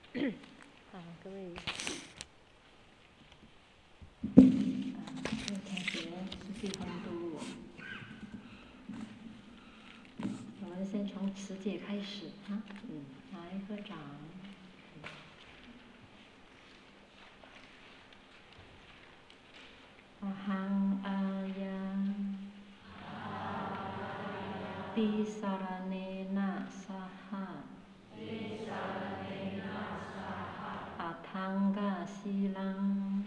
好，各位同学，实际共读，我们先从持戒开始啊。来合掌。阿含阿呀，毗沙拉那那萨哈，阿汤嘎西朗，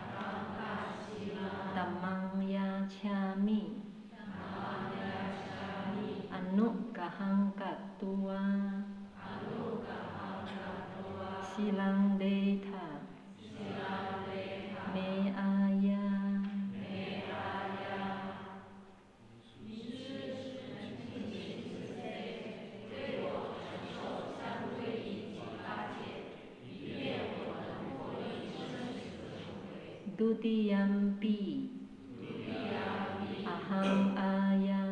达芒呀恰米，อนุกหังกัตตุวาศิลังเดธาเมอายาดุติยัมปิอะหังอายา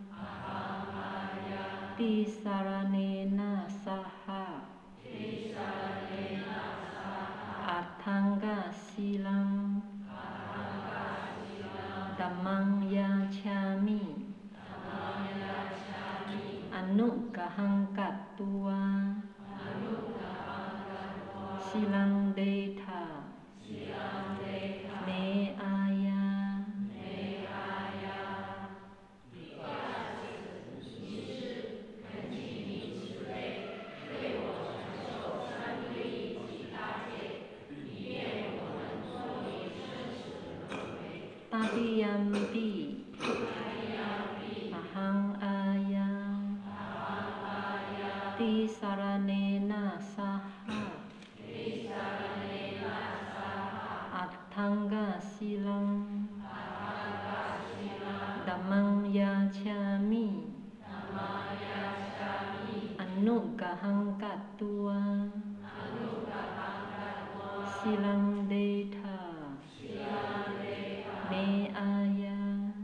ติสารเนนะสหะอัตถังกัสสิลังธัมมังยาฉามิอนุกหังกัตตุวาศิลังเดธาเมอายาตติยัมปิอะหังอายาติสารเนนะสหะอัตถังกัสสิลังธัมมังยาฉามิอนุกหังกัตตุวาศิลังเดธาเมอายา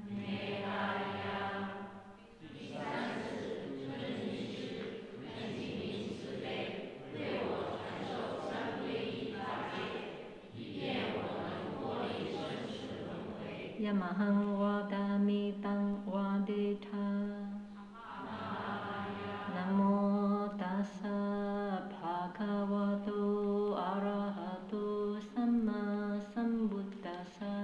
ยะมหังวาดามิตังวาเดธานะโมตัสสะภะคะวะโตอะระหะโตสัมมาสัมพุทธัสสะ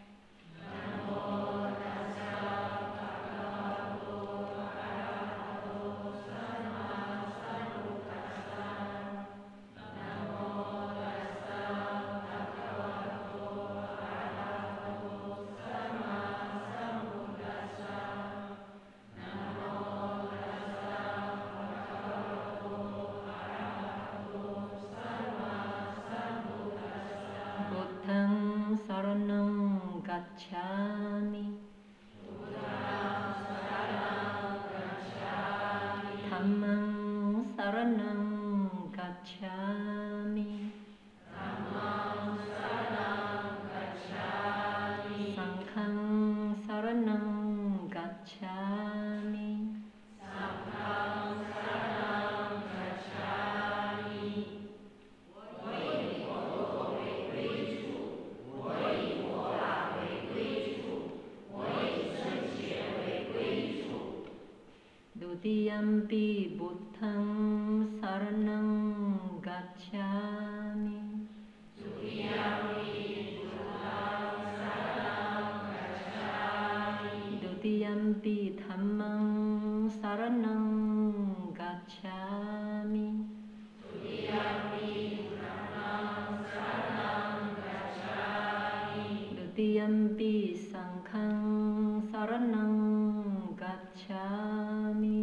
พุทธังสรณังกัจฉามิธัมมังสรณังกัจฉามิสังฆังสรณังกัจฉามิดุติยัมปิพุทธังสรณังกัจฉามิดุติยัมปิธัมมังสรณังกัจฉามิดุติยัมปิสังฆังสรณังกัจฉามิ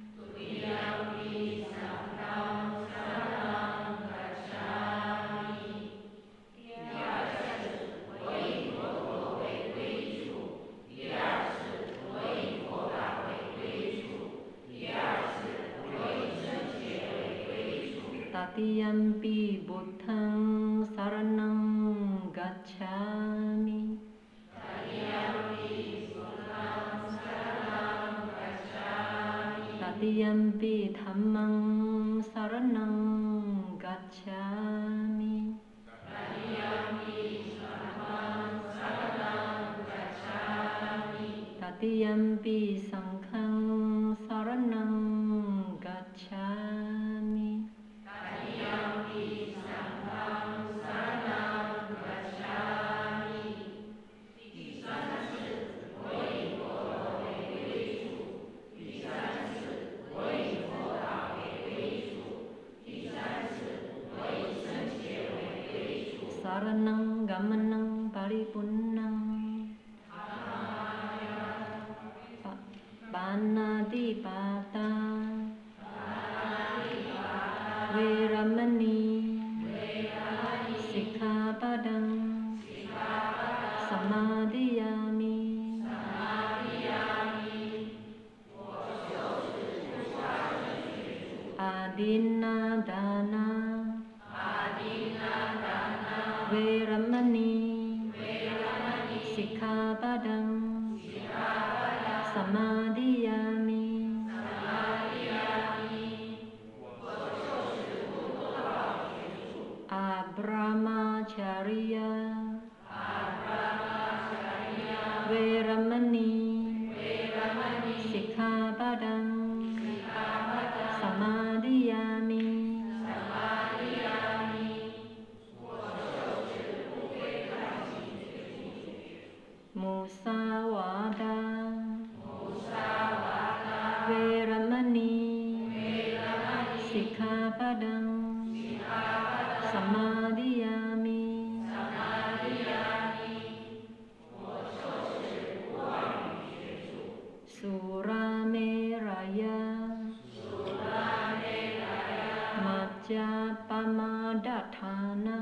ตติยัมปิพุทธังสรณังกัจฉามิตติยัมปิธัมมังสรณังกัจฉารณังกัมมนังปริปุณณังปานาติปาตาเวรมณีสิกขาปะดังสมาธิยามิอาดินนาดานาเวรมณีสิกขาปะดังสมาธิยามิอาบรมาจาริยาเวรมณีสิกขาปะดังสมาธิยามิมุสาวาทาเวรมณีสิกขาปะดังสมาธิยามิสุราเมรยะมัจจาปมาดัฏฐานะ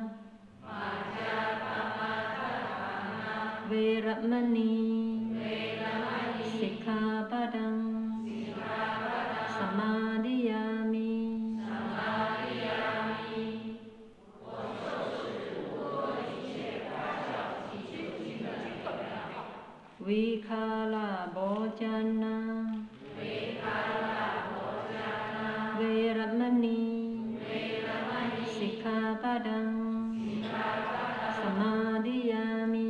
เวรมณีสิกขาปะดังสมาธิยามิวิคาลาโภจนะเวรมณีสิกขาปะดังสมาธิยามิ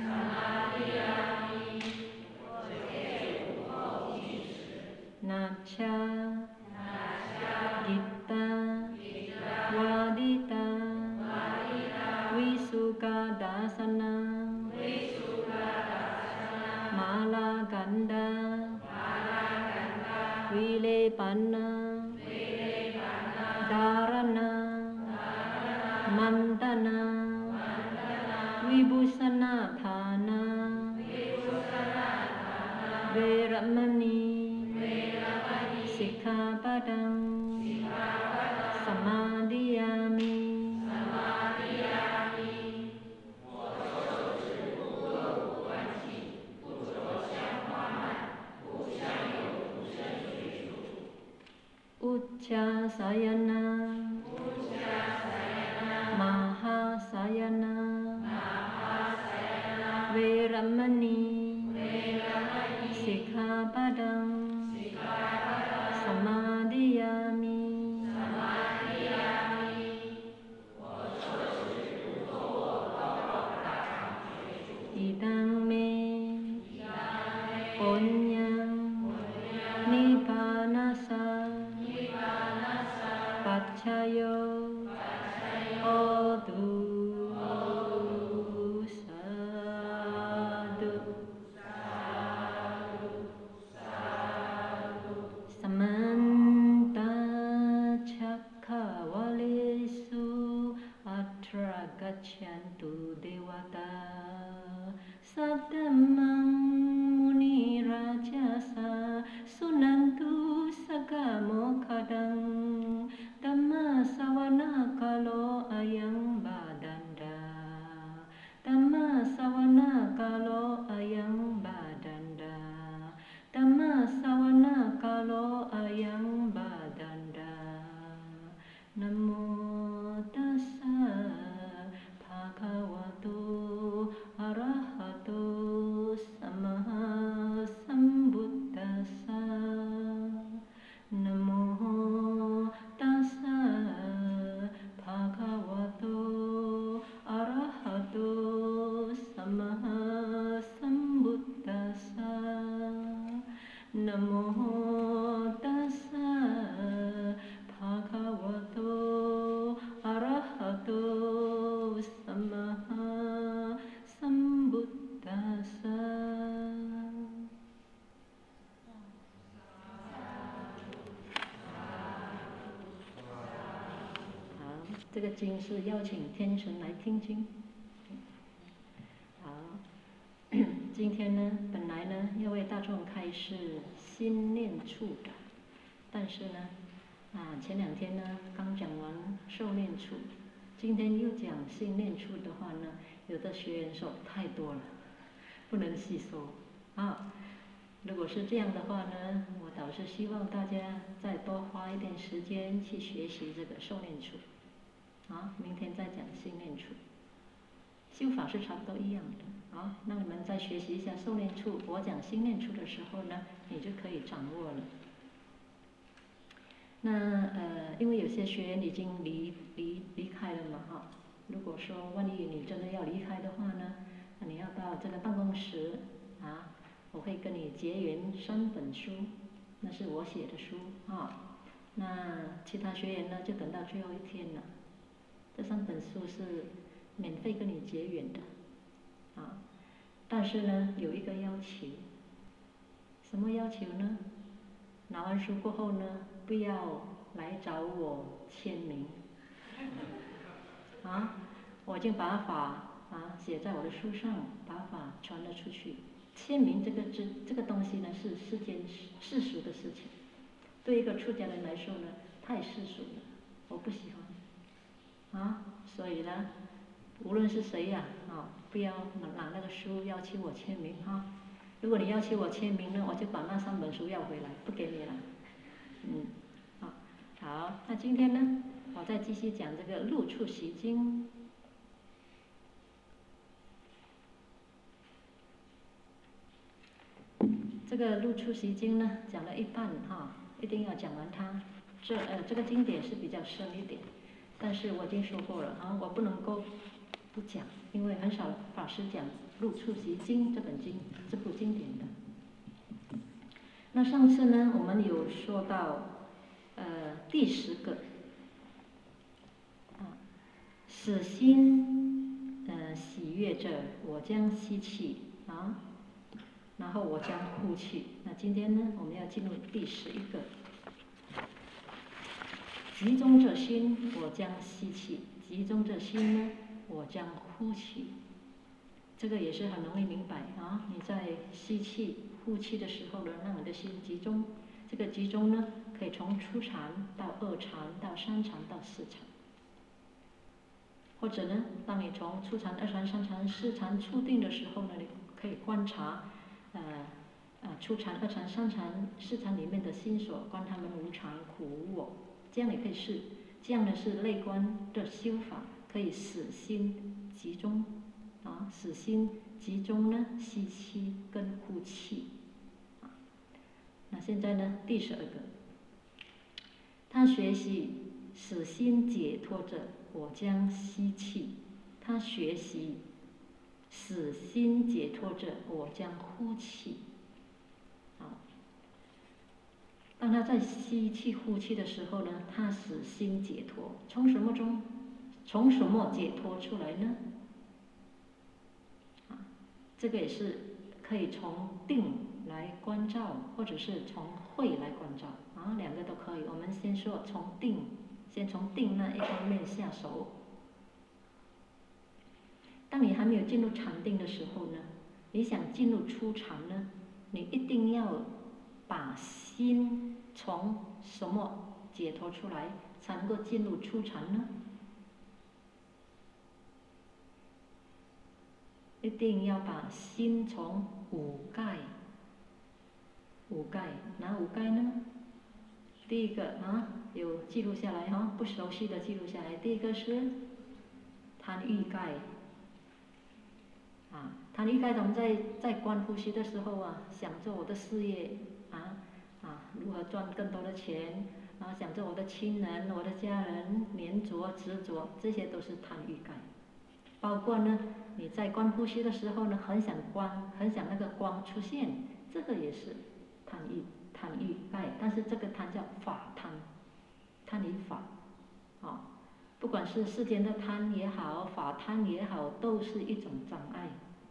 นัจฉากิตตาวาดิตาวิสุกาดาสนามาลากันดาวิเลปันนาดารณามันตนาวิบุสนาฐานาเวรมณีสิกขาปะดังสมาธิยามิอุจจาสายนามาหาสายนาเวรมณีสิกขาปะดังสมาธิยามิอิตังเมปุญญังนิพพานัสสะปัจจโยโหตุสาธุสมันตาชัคขาวาเลสุอัตรากัจฉันตุเดวตาสัตตมังมุนิราชสาสุนันตุสกะโมคขดังธัมมาสวนาคาโลอายังบาดันดาธัมมาสวนาคาโลอายังบาดันดาธัมมาสวนาคาโลอายังบาดันดานะโมตัสสะภะคะวะโตอะระหะโตสัมมาสัมพุทธัสสะนะโมตัสสะภะคะวะโตอะระหะโตสัมมาสัมพุทธัสสะนะโมตัสสะภะคะวะโตอะระหะโตสัมมาสัมพุทธัสสะ这个经是邀请天神来听经。 今天呢，本来呢要为大众开示心念处的，但是呢，前2天呢刚讲完受念处，今天又讲心念处的话呢，有的学员说太多了，不能吸收啊。如果是这样的话呢，我倒是希望大家再多花一点时间去学习这个受念处，明天再讲心念处。修法是差不多一样的，那你们再学习一下受念处，我讲心念处的时候呢，你就可以掌握了。那因为有些学员已经离开了嘛，如果说万一你真的要离开的话呢，那你要到这个办公室我会跟你结缘3本书，那是我写的书那其他学员呢就等到最后一天了，这3本书是免费跟你结缘的但是呢有一个要求，什么要求呢？拿完书过后呢，不要来找我签名我已经把法写在我的书上，把法传了出去。签名这个东西呢是世俗的事情，对一个出家人来说呢太世俗了，我不喜欢所以呢无论是谁不要拿那个书要求我签名如果你要求我签名呢，我就把那3本书要回来，不给你了。好，那今天呢，我再继续讲这个入处习经。这个入处习经呢，讲了一半一定要讲完它。这个经典是比较深一点，但是我已经说过了我不能够不讲，因为很少法师讲入处习经这部经典的。那上次呢，我们有说到第10个死心喜悦着，我将吸气然后我将呼气。那今天呢，我们要进入第11个，集中着心，我将吸气；集中着心呢，我将呼气。这个也是很容易明白你在吸气、呼气的时候呢，让你的心集中。这个集中呢，可以从初禅到2禅到3禅到4禅，或者呢，当你从初禅、2禅、3禅、4禅触定的时候呢，你可以观察初禅、2禅、3禅、4禅里面的心所，观他们无常、苦、无我。这样也可以是，这样呢是内观的修法，可以使心集中使心集中呢，吸气跟呼气那现在呢，第12个，他学习使心解脱着，我将吸气；他学习使心解脱着，我将呼气。当他在吸气、呼气的时候呢，他使心解脱。从什么解脱出来呢？这个也是可以从定来关照，或者是从慧来关照2个都可以。我们先说先从定那一方面下手。当你还没有进入禅定的时候呢，你想进入初禅呢，你一定要把心从什么解脱出来，才能够进入初禅呢？一定要把心从5盖，哪5盖呢？第一个有记录下来不熟悉的记录下来。第一个是贪欲盖贪欲盖，我们在观呼吸的时候想着我的事业如何赚更多的钱想着我的亲人、我的家人粘着执着，这些都是贪欲盖。包括呢，你在观呼吸的时候呢，很想那个光出现，这个也是贪欲盖。但是这个贪叫法贪，贪于法不管是世间的贪也好，法贪也好，都是一种障碍。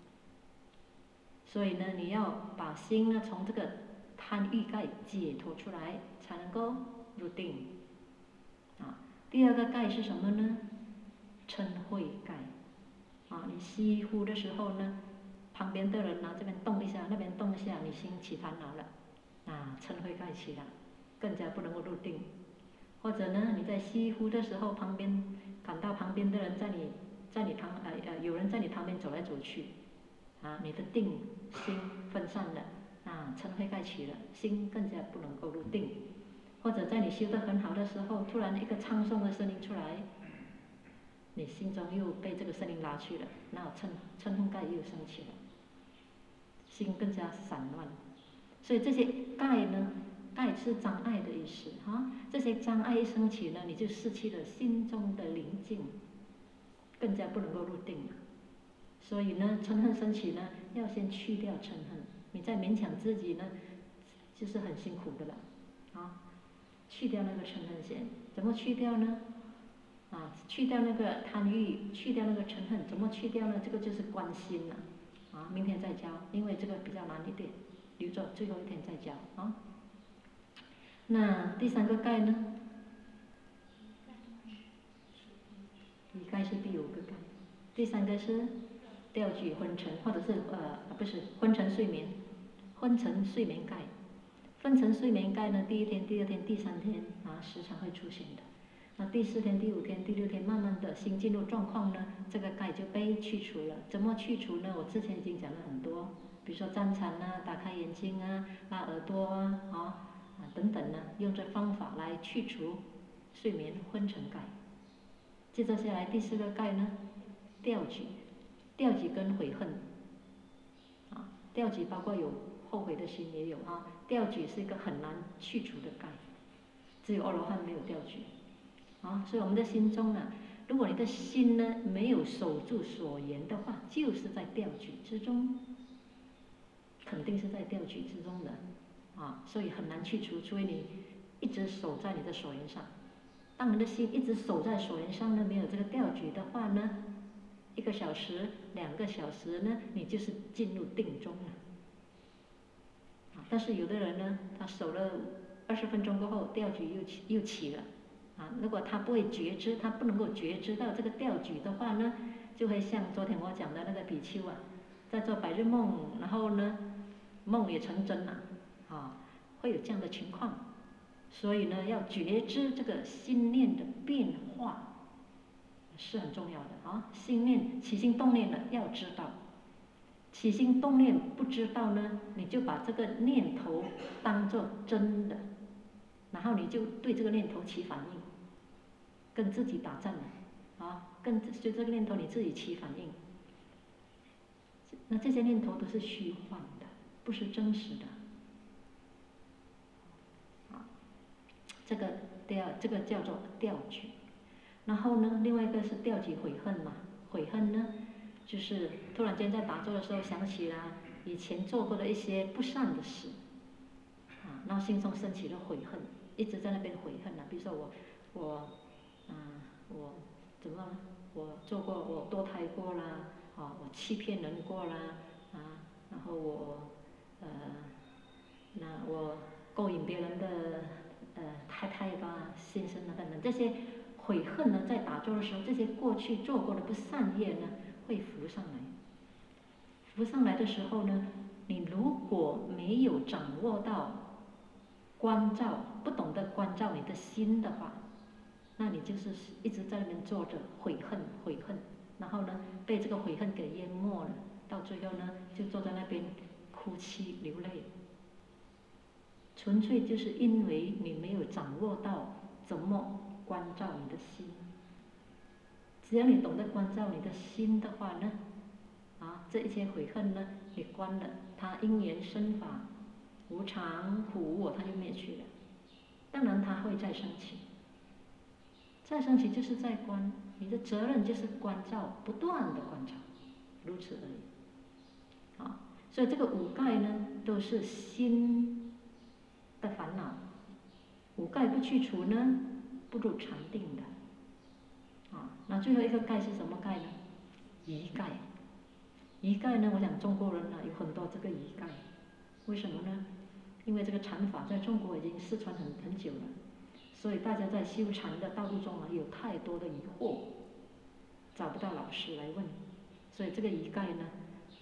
所以呢，你要把心呢从这个贪欲盖解脱出来，才能够入定第2个盖是什么呢？嗔恚盖你吸呼的时候呢， 旁边的人呢这边动一下，那边动一下，你心起烦恼了，嗔恚盖起了，更加不能够入定。或者呢，你在吸呼的时候，感到旁边的人在你有人在你旁边走来走去，你的定心分散了，嗔恚盖起了，心更加不能够入定。或者在你修得很好的时候，突然一个唱诵的声音出来，你心中又被这个声音拉去了，那嗔恨盖又升起了，心更加散乱。所以这些盖呢，盖是障碍的意思这些障碍一升起呢，你就失去了心中的宁静，更加不能够入定了。所以呢，嗔恨升起呢，要先去掉嗔恨，你再勉强自己呢，就是很辛苦的了去掉那个嗔恨先，怎么去掉呢？去掉那个贪欲，去掉那个嗔恨，怎么去掉呢？这个就是观心了明天再教，因为这个比较难一点，留着最后一天再教那第三个盖呢？乙盖是第5个盖，第3个是掉举昏沉，或者是不是昏沉睡眠，昏沉睡眠盖。昏沉睡眠盖呢，第1天、第2天、第3天时常会出现的。那第4天、第5天、第6天，慢慢的心进入状况呢，这个盖就被去除了。怎么去除呢？我之前已经讲了很多，比如说站禅打开眼睛拉耳朵等等呢，用这方法来去除睡眠昏沉盖。接着下来第4个盖呢，掉举，掉举跟悔恨掉举包括有后悔的心也有掉举是一个很难去除的盖，只有阿罗汉没有掉举所以我们的心中呢，如果你的心呢没有守住所缘的话，就是在掉举之中，肯定是在掉举之中的所以很难去除，除非你一直守在你的所缘上。当你的心一直守在所缘上呢，没有这个掉举的话呢，1个小时、2个小时呢，你就是进入定中了但是有的人呢，他守了20分钟过后，掉举又起了如果他不会觉知，他不能够觉知到这个掉举的话呢，就会像昨天我讲的那个比丘在做白日梦，然后呢梦也成真了会有这样的情况。所以呢，要觉知这个心念的变化是很重要的心念起心动念了要知道，起心动念不知道呢，你就把这个念头当作真的，然后你就对这个念头起反应，跟自己打战了就这个念头你自己起反应。那这些念头都是虚幻的，不是真实的这个叫做掉举。然后呢，另外一个是掉举悔恨嘛，悔恨呢就是突然间在打坐的时候想起了以前做过的一些不善的事然后心中升起了悔恨，一直在那边悔恨比如说我怎么了？我做过，我堕胎过啦我欺骗人过啦然后我勾引别人的太太先生等等，这些悔恨呢，在打坐的时候，这些过去做过的不善业呢，会浮上来。浮上来的时候呢，你如果没有掌握到关照，不懂得关照你的心的话，那你就是一直在那边坐着悔恨，然后呢，被这个悔恨给淹没了，到最后呢，就坐在那边哭泣流泪。纯粹就是因为你没有掌握到怎么关照你的心。只要你懂得关照你的心的话呢，这一些悔恨呢，你关了，它因缘生法，无常苦无我，它就灭去了。当然它会再升起，再升起就是在观，你的责任就是关照，不断的关照，如此而已。所以这个5盖呢，都是心的烦恼，5盖不去除呢，不入禅定的那最后一个盖是什么盖呢？疑盖。疑盖呢，我想中国人有很多这个疑盖，为什么呢？因为这个禅法在中国已经失传很久了，所以大家在修禅的道路中有太多的疑惑，找不到老师来问，所以这个疑盖呢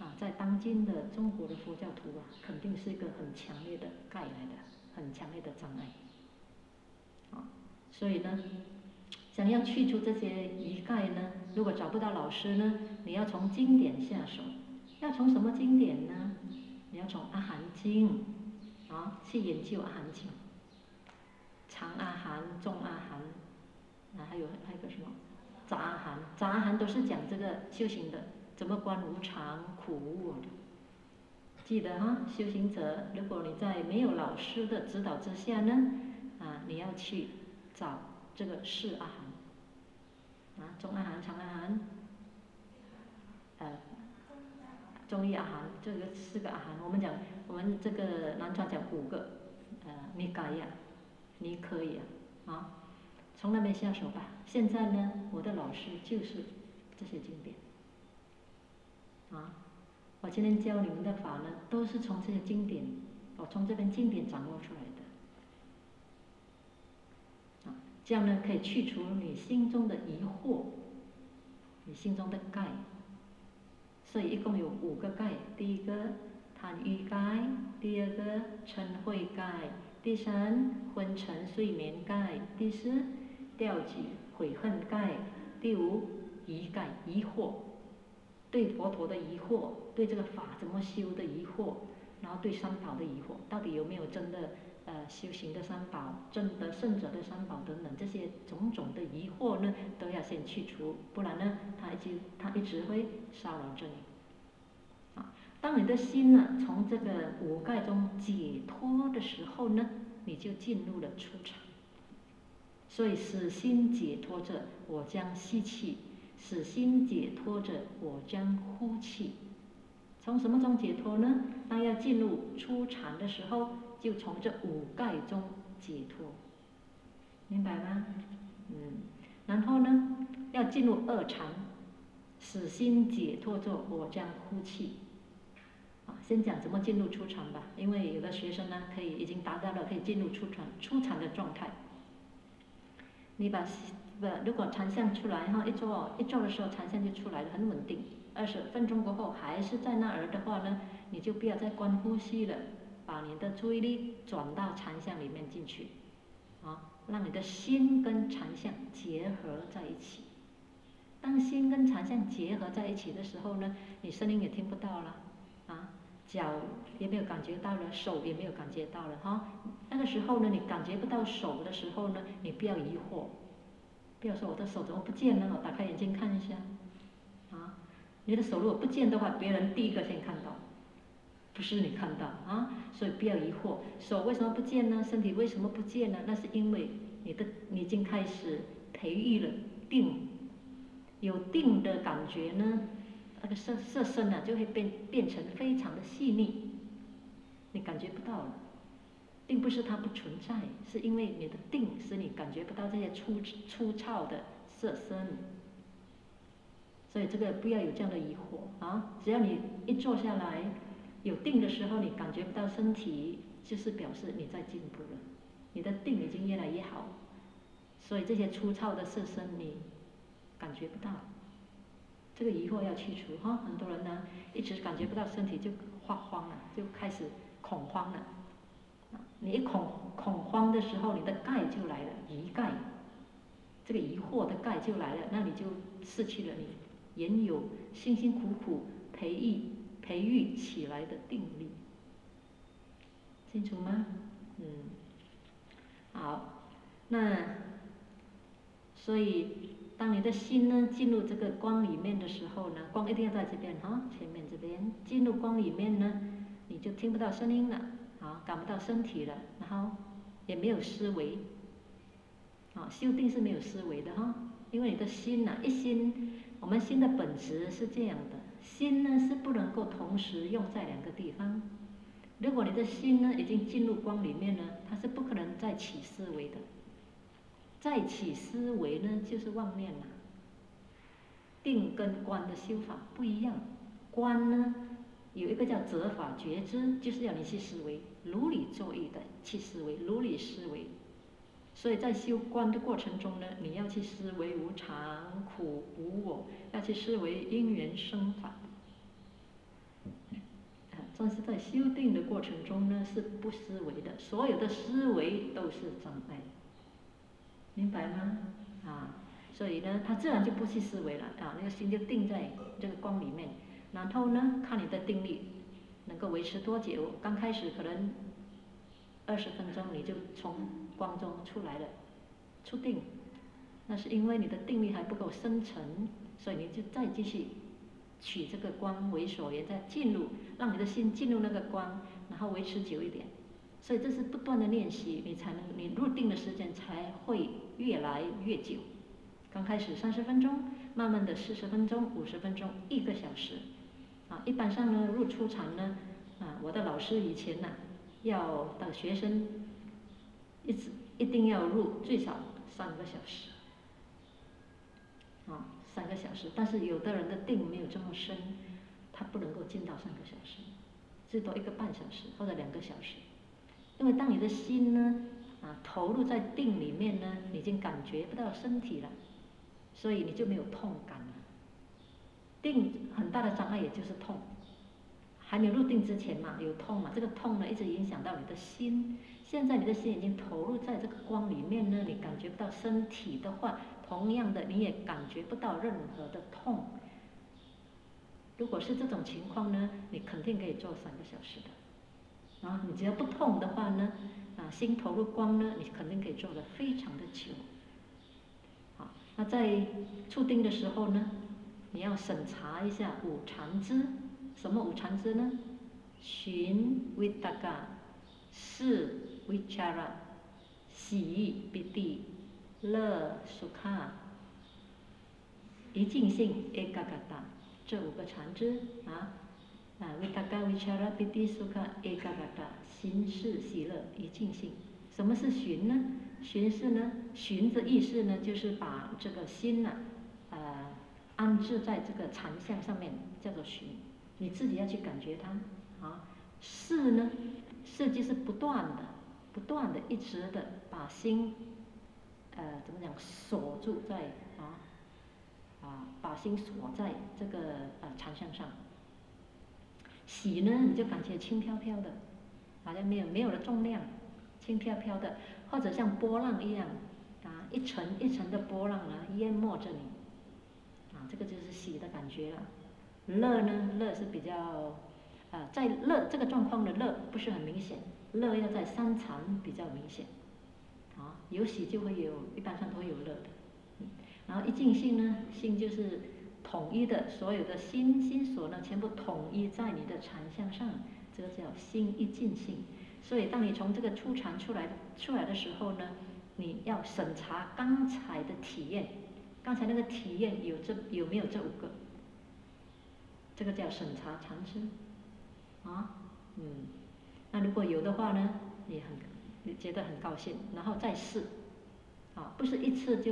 在当今的中国的佛教徒肯定是一个很强烈的盖来的，很强烈的障碍。所以呢，想要去除这些疑盖呢，如果找不到老师呢，你要从经典下手。要从什么经典呢？你要从阿含经去研究阿含经，长阿含、中阿含，还有一个什么杂阿含，杂阿含都是讲这个修行的，怎么观无常、苦无我的。记得修行者，如果你在没有老师的指导之下呢，你要去找这个四阿含，中阿含、长阿含，中意阿含，这个4个阿含。我们这个南传讲5个，你改呀，你可以从那边下手吧。现在呢，我的老师就是这些经典，我今天教你们的法呢，都是从这些经典，我从这边经典掌握出来的，这样呢可以去除你心中的疑惑，你心中的盖。所以一共有5个盖，第一个贪欲盖，第二个嗔恚盖，第三昏沉睡眠盖，第四掉举悔恨盖，第5疑盖，疑惑，对佛陀的疑惑，对这个法怎么修的疑惑，然后对三宝的疑惑，到底有没有真的修行的三宝，真的圣者的三宝等等，这些种种的疑惑呢，都要先去除，不然呢，他一直会骚扰着你。当你的心呢，从这个5盖中解脱的时候呢，你就进入了初禅。所以使心解脱着，我将吸气；使心解脱着，我将呼气。从什么中解脱呢？当要进入初禅的时候，就从这5盖中解脱，明白吗？然后呢，要进入2禅，使心解脱着，我将呼气。先讲怎么进入初禅吧，因为有的学生呢，已经达到了可以进入初禅的状态。你如果禅相出来一坐的时候禅相就出来了，很稳定。20分钟过后还是在那儿的话呢，你就不要再观呼吸了，把你的注意力转到禅相里面进去，让你的心跟禅相结合在一起。当心跟禅相结合在一起的时候呢，你声音也听不到了，脚也没有感觉到了，手也没有感觉到了那个时候呢，你感觉不到手的时候呢，你不要疑惑，不要说我的手怎么不见了，我打开眼睛看一下，你的手如果不见的话，别人第一个先看到，不是你看到所以不要疑惑，手为什么不见呢？身体为什么不见呢？那是因为你已经开始培育了定，有定的感觉呢，那个色身就会变成非常的细腻，你感觉不到了，并不是它不存在，是因为你的定使你感觉不到这些粗糙的色身。所以这个不要有这样的疑惑只要你一坐下来有定的时候，你感觉不到身体，就是表示你在进步了，你的定已经越来越好，所以这些粗糙的色身你感觉不到。这个疑惑要去除很多人呢一直感觉不到身体就发慌了，就开始恐慌了。你一恐慌的时候，你的盖就来了，疑盖，这个疑惑的盖就来了，那你就失去了你原有辛辛苦苦培育起来的定力，清楚吗？好，那所以当你的心呢进入这个光里面的时候呢，光一定要在这边前面这边进入光里面呢，你就听不到声音了，感不到身体了，然后也没有思维，修定是没有思维的因为你的心我们心的本质是这样的，心呢是不能够同时用在2个地方。如果你的心呢已经进入光里面呢，它是不可能再起思维的。再起思维呢，就是妄念了。定跟观的修法不一样，观呢有一个叫责法觉知，就是要你去思维，如理作意的去思维，如理思维。所以在修观的过程中呢，你要去思维无常、苦、无我，要去思维因缘生法。 但是在修定的过程中呢，是不思维的，所有的思维都是障碍，明白吗？所以呢，他自然就不去思维了那个心就定在这个光里面，然后呢，看你的定力能够维持多久。刚开始可能20分钟你就从光中出来了，出定，那是因为你的定力还不够深沉，所以你就再继续取这个光为所缘，再进入，让你的心进入那个光，然后维持久一点。所以这是不断的练习，你入定的时间才会越来越久。刚开始30分钟，慢慢的40分钟、50分钟、1个小时。一般上呢，入初禅呢，我的老师以前要的学生一定要入最少3个小时。3个小时，但是有的人的定没有这么深，他不能够进到3个小时，最多1个半小时或者2个小时。因为当你的心呢投入在定里面呢，你已经感觉不到身体了，所以你就没有痛感了。定很大的障碍也就是痛，还没有入定之前有痛这个痛呢一直影响到你的心。现在你的心已经投入在这个光里面呢，你感觉不到身体的话，同样的你也感觉不到任何的痛。如果是这种情况呢，你肯定可以做3个小时的。你只要不痛的话呢，心投入光呢，你肯定可以做得非常的久。那在触定的时候呢，你要审查一下5禅支。什么5禅支呢？寻 Vitakka， 视 Vichara， 喜 Piti， 乐 Sukha， 一净性 Ekaggata， 这5个禅支Vitakka Vichara Piti Sukha Ekaggata， 心是喜乐一净性。什么是寻呢？寻的意思呢，就是把这个心安置在这个禅相上面，叫做寻。你自己要去感觉它视呢，视就是不断的一直的把心怎么讲锁住在把心锁在这个禅相上。喜呢，你就感觉轻飘飘的，好像没有了重量，轻飘飘的，或者像波浪一样一层一层的波浪淹没着你这个就是喜的感觉了。乐呢，乐是比较在乐这个状况的乐不是很明显，乐要在3禅比较明显有喜就会有，一般上都会有乐的。然后一净性呢，性就是统一的，所有的心所呢全部统一在你的禅相上，这个叫心一净性。所以当你从这个初禅出来的时候呢，你要审查刚才的体验，刚才那个体验有没有这5个，这个叫审查禅支那如果有的话呢，你觉得很高兴，然后再试不是一次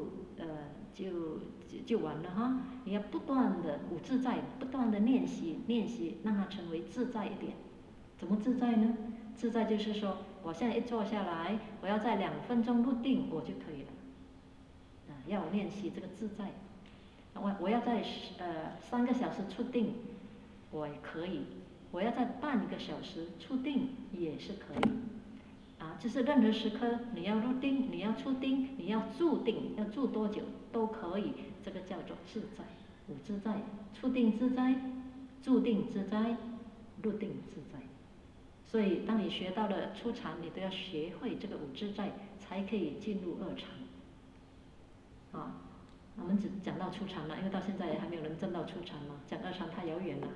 就完了你要不断的五自在，不断的练习，让它成为自在一点。怎么自在呢？自在就是说，我现在一坐下来，我要在2分钟入定，我就可以了要练习这个自在。我要在3个小时出定，我也可以；我要在半个小时出定也是可以就是任何时刻你要入定，你要出定，你要住定，要住多久都可以，这个叫做自在。5自在：出定自在，住定自在，入定自在。所以当你学到了初禅，你都要学会这个5自在，才可以进入2禅我们只讲到初禅了，因为到现在还没有人证到初禅嘛，讲2禅太遥远了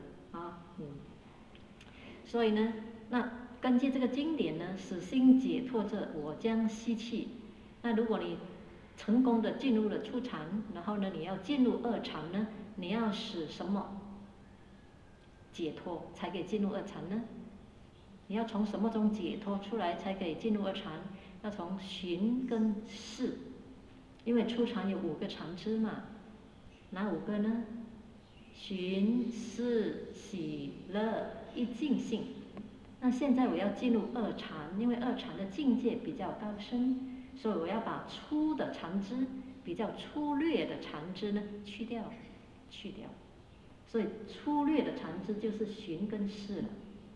所以呢，那根据这个经典呢，使心解脱者，我将息气。那如果你成功的进入了初禅，然后呢，你要进入2禅呢，你要使什么解脱才可以进入2禅呢？你要从什么中解脱出来才可以进入2禅？要从寻跟视，因为初禅有5个禅支嘛，哪5个呢？寻、视、喜、乐、一净性。那现在我要进入2禅，因为2禅的境界比较高深，所以我要把粗的禅支、比较粗略的禅支呢去掉。所以粗略的禅支就是寻跟视了。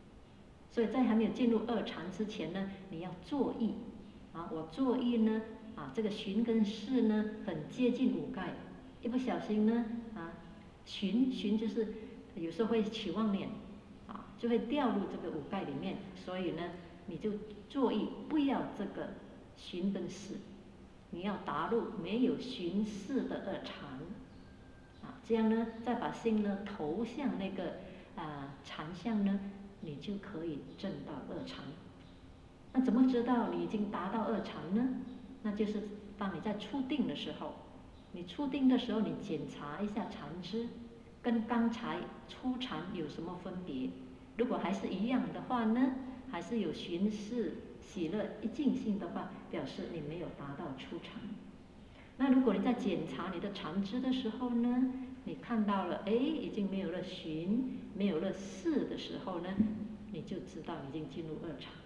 所以在还没有进入二禅之前呢，你要作意啊，我作意呢啊，这个寻跟视呢很接近五盖，一不小心呢啊，寻就是有时候会起妄念啊，就会掉入这个五盖里面，所以呢你就作意不要这个寻跟视，你要达入没有寻视的二禅啊，这样呢再把心呢投向那个禅相呢，你就可以证到二禅。那怎么知道你已经达到二禅呢？那就是当你在初定的时候，你初定的时候，你检查一下禅知，跟刚才初禅有什么分别？如果还是一样的话呢，还是有寻视、喜乐一尽性的话，表示你没有达到初禅。那如果你在检查你的禅知的时候呢，你看到了，哎，已经没有了寻，没有了视的时候呢，你就知道已经进入二禅。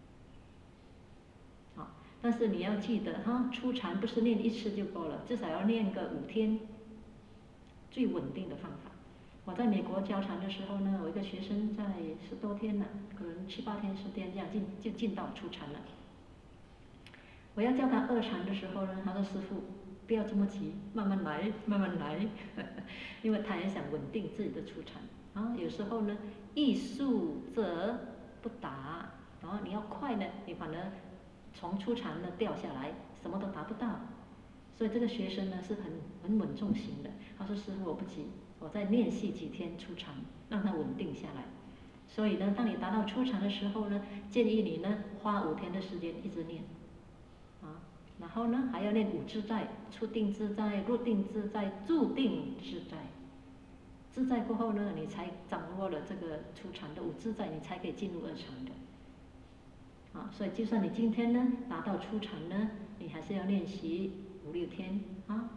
好，但是你要记得哈，初禅不是念一次就够了，至少要念个5天，最稳定的方法。我在美国教禅的时候呢，我一个学生在10多天了，可能7、8天、10天这样就进到初禅了。我要教他二禅的时候呢，他说师父不要这么急，慢慢来，慢慢来，因为他也想稳定自己的初禅啊。有时候呢，易速则不达，然后你要快呢，你反而从初禅呢掉下来，什么都达不到。所以这个学生呢是很稳重型的，他说师父我不急，我再练习几天初禅，让他稳定下来。所以呢，当你达到初禅的时候呢，建议你呢花5天的时间一直念。然后呢，还要练5自在：初定自在、入定自在、住定自在。自在过后呢，你才掌握了这个初禅的5自在，你才可以进入二禅的。所以就算你今天呢达到初禅呢，你还是要练习5、6天啊。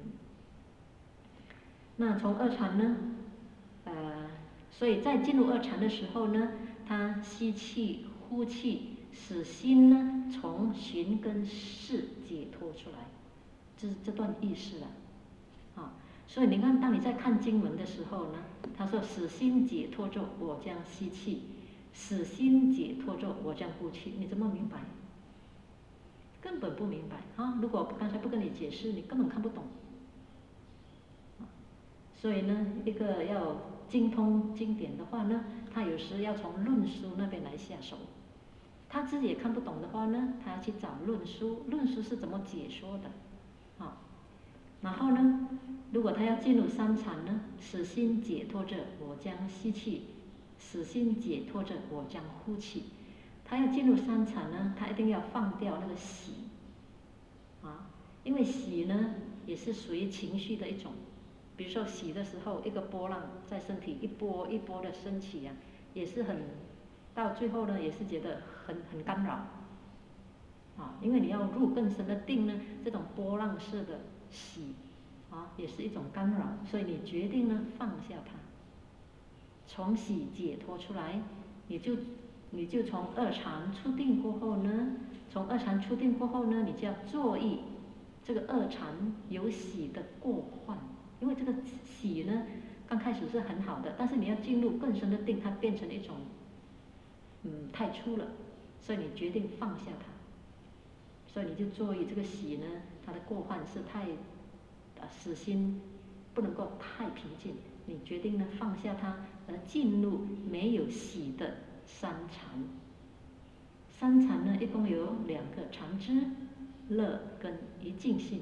那从二禅呢，所以在进入二禅的时候呢，他吸气、呼气。使心呢从寻跟视解脱出来，这是这段意思了。所以你看，当你在看经文的时候呢，他说使心解脱着，我将吸气；使心解脱着，我将呼气。你怎么明白？根本不明白啊！如果刚才不跟你解释，你根本看不懂。所以呢，一个要精通经典的话呢，他有时要从论书那边来下手。他自己也看不懂的话呢，他要去找论书，论书是怎么解说的，然后呢，如果他要进入三禅呢，使心解脱着，我将吸气；使心解脱着，我将呼气。他要进入三禅呢，他一定要放掉那个喜，因为喜呢也是属于情绪的一种，比如说喜的时候，一个波浪在身体一波一波的升起啊，也是很。到最后呢，也是觉得很干扰，因为你要入更深的定呢，这种波浪式的喜，也是一种干扰，所以你决定呢放下它，从喜解脱出来，你就从二禅初定过后呢，从二禅初定过后呢，你就要作意这个二禅有喜的过患，因为这个喜呢刚开始是很好的，但是你要进入更深的定，它变成一种。太粗了，所以你决定放下它，所以你就作意这个喜呢，它的过患是太，死心不能够太平静，你决定呢放下它，而进入没有喜的三禅。三禅呢，一共有2个：禅知、乐跟一净性。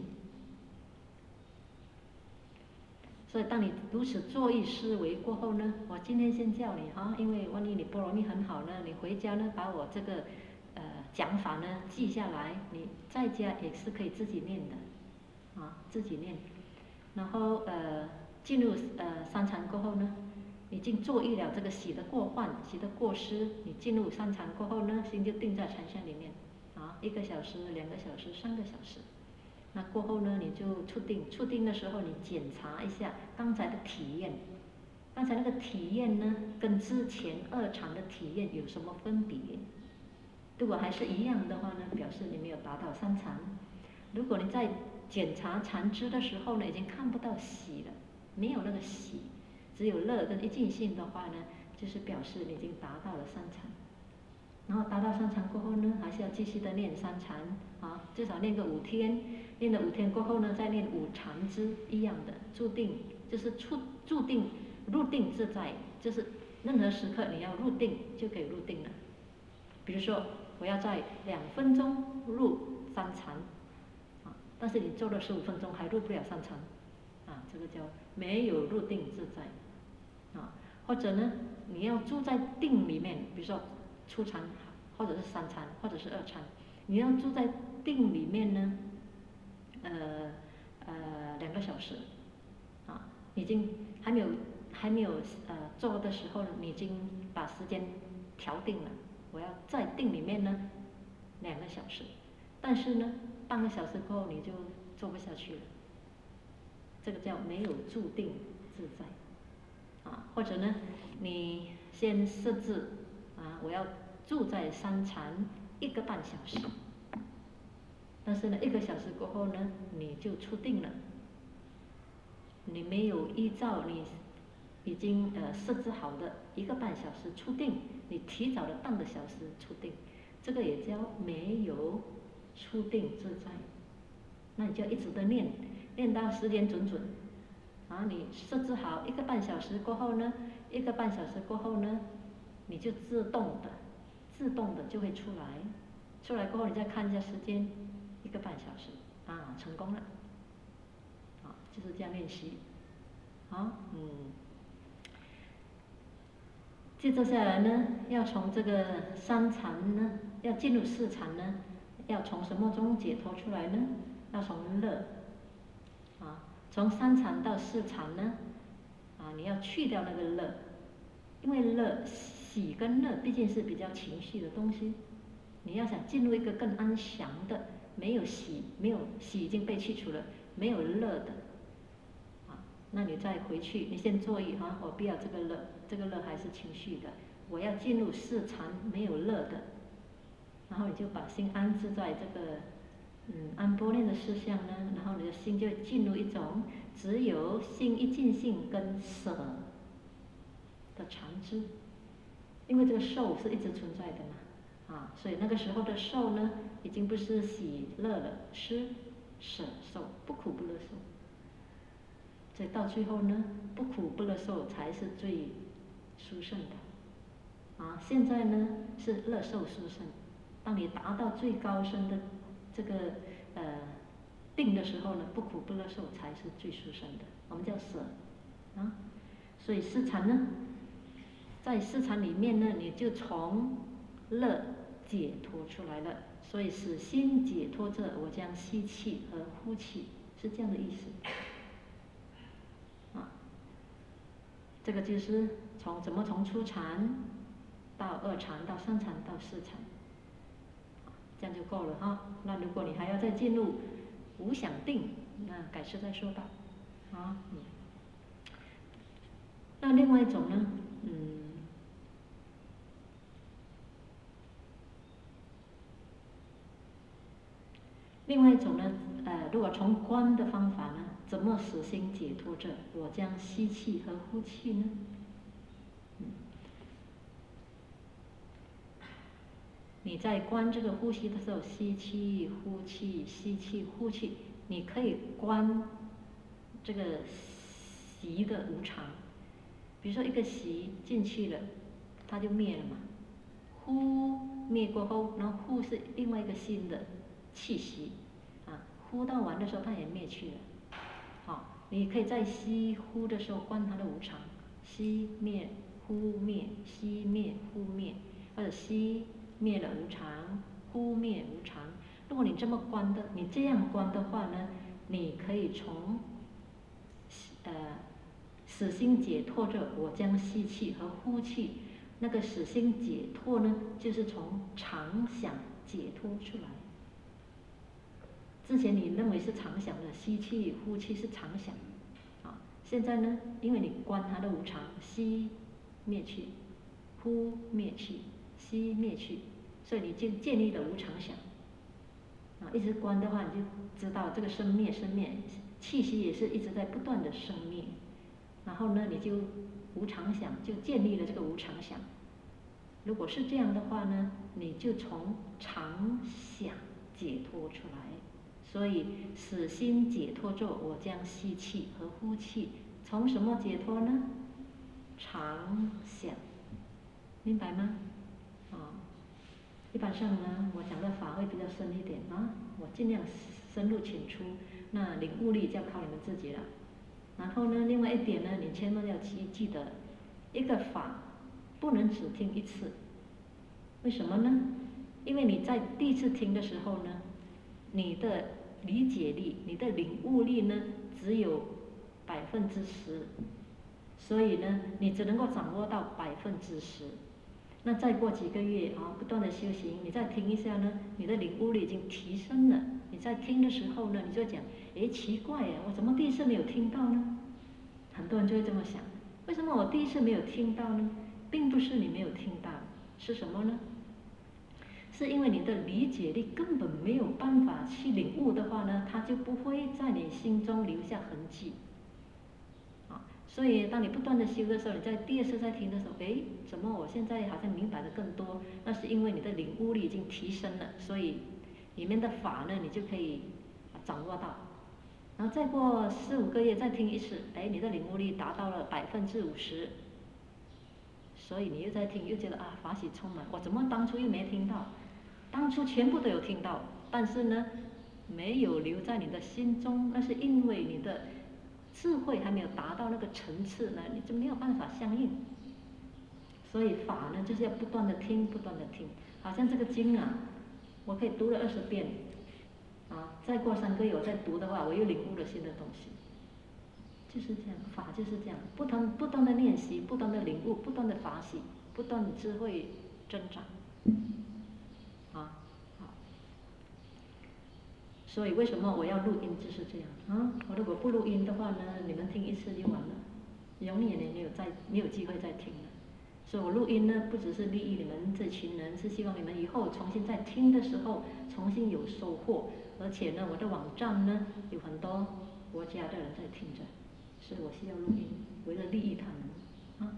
所以当你如此作意思维过后呢，我今天先叫你因为万一你波罗蜜很好呢，你回家呢把我这个讲法呢记下来，你在家也是可以自己念的，自己念。然后进入三禅过后呢，已经作意了这个喜的过患、喜的过失，你进入三禅过后呢，心就定在禅相里面，1个小时、2个小时、3个小时。那过后呢，你就触定的时候，你检查一下刚才的体验，刚才那个体验呢，跟之前二禅的体验有什么分别？如果还是一样的话呢，表示你没有达到三禅。如果你在检查禅知的时候呢，已经看不到喜了，没有那个喜，只有乐跟一净性的话呢，就是表示你已经达到了三禅。 然后达到三禅过后呢，还是要继续的念三禅啊，至少念个5天，念了5天过后呢，再念5禅支一样的，注定就是注定入定自在，就是任何时刻你要入定就可以入定了。比如说我要在2分钟入三禅啊，但是你做了15分钟还入不了三禅啊，这个叫没有入定自在啊。或者呢，你要住在定里面，比如说初禅或者是三禅或者是2禅，你要住在定里面呢2个小时啊，已经还没有做的时候，你已经把时间调定了，我要在定里面呢2个小时，但是呢半个小时过后你就做不下去了，这个叫没有住定自在啊。或者呢，你先设置啊，我要住在三禅1个半小时，但是呢1个小时过后呢，你就出定了，你没有依照你已经设置好的1个半小时出定，你提早了半个小时出定，这个也叫没有出定自在。那你就一直的念，念到时间准准啊，你设置好1个半小时过后呢，1个半小时过后呢，你就自动的就会出来，出来过后你再看一下时间，1个半小时啊，成功了啊，就是这样练习啊。接着下来呢，要从这个三禅呢，要进入4禅呢，要从什么中解脱出来呢？要从乐啊，从3禅到4禅呢啊，你要去掉那个乐，因为乐喜跟乐毕竟是比较情绪的东西，你要想进入一个更安详的，没有喜已经被去除了，没有乐的啊，那你再回去，你先做啊，我不要这个乐，这个乐还是情绪的，我要进入4禅没有乐的，然后你就把心安置在这个安般念的事项呢，然后你的心就进入一种只有心一尽性跟舍的禅知，因为这个受是一直存在的嘛啊，所以那个时候的受呢，已经不是喜乐了，施舍受，不苦不乐受，所以到最后呢，不苦不乐受才是最殊胜的啊。现在呢是乐受殊胜，当你达到最高深的这个定的时候呢，不苦不乐受才是最殊胜的，我们叫舍啊。所以4禅呢，在4禅里面呢，你就从乐解脱出来了，所以使心解脱者，我将吸气和呼气，是这样的意思啊。这个就是怎么从初禅到2禅到3禅到4禅，这样就够了哈。那如果你还要再进入无想定，那改次再说吧啊。那另外一种呢，另外一种呢，如果从观的方法呢，怎么使心解脱者，我将吸气和呼气呢？你在观这个呼吸的时候，吸气呼气，吸气呼气，你可以观这个息的无常。比如说一个息进去了，它就灭了嘛。呼灭过后，然后呼是另外一个新的气息啊，呼到完的时候它也灭去了。好，你可以在吸呼的时候观它的无常，吸灭呼灭，吸灭呼灭，或者吸灭了无常，呼灭无常。如果你这么观的，你这样观的话呢，你可以从使心解脱者，我将吸气和呼气。那个使心解脱呢，就是从常想解脱出来。之前你认为是常想的，吸气呼气是常想啊，现在呢，因为你观它的无常，吸灭去，呼灭去，吸灭去，所以你就建立了无常想啊。一直观的话，你就知道这个生灭生灭，气息也是一直在不断的生灭。然后呢，你就无常想，就建立了这个无常想如果是这样的话呢，你就从常想解脱出来。所以死心解脱咒，我将吸气和呼气，从什么解脱呢？常想，明白吗？一般上呢，我讲的法会比较深一点我尽量深入浅出，那领悟力就要靠你们自己了。然后呢，另外一点呢，你千万要记得，一个法不能只听一次。为什么呢？因为你在第一次听的时候呢，你的理解力、你的领悟力呢，只有10%，所以呢，你只能够掌握到10%。那再过几个月不断的修行，你再听一下呢，你的领悟力已经提升了。你在听的时候呢，你就讲，奇怪我怎么第一次没有听到呢？很多人就会这么想，为什么我第一次没有听到呢？并不是你没有听到，是什么呢？是因为你的理解力根本没有办法去领悟的话呢，它就不会在你心中留下痕迹。所以当你不断的修的时候，你在第二次再听的时候，怎么我现在好像明白的更多？那是因为你的领悟力已经提升了，所以里面的法呢，你就可以掌握到。然后再过4、5个月再听一次，你的领悟力达到了50%，所以你又在听，又觉得法喜充满，我怎么当初又没听到？当初全部都有听到，但是呢，没有留在你的心中，那是因为你的智慧还没有达到那个层次呢，你就没有办法相应。所以法呢，就是要不断的听，不断的听。好像这个经我可以读了20遍，再过3个月我再读的话，我又领悟了新的东西。就是这样，法就是这样，不断的练习，不断的领悟，不断的法喜，不断的智慧增长。好。所以为什么我要录音就是这样我如果不录音的话呢，你们听一次就完了，永远没有机会再听了。所以我录音呢，不只是利益你们这群人，是希望你们以后重新再听的时候，重新有收获。而且呢，我的网站呢，有很多国家的人在听着，所以我需要录音，为了利益他们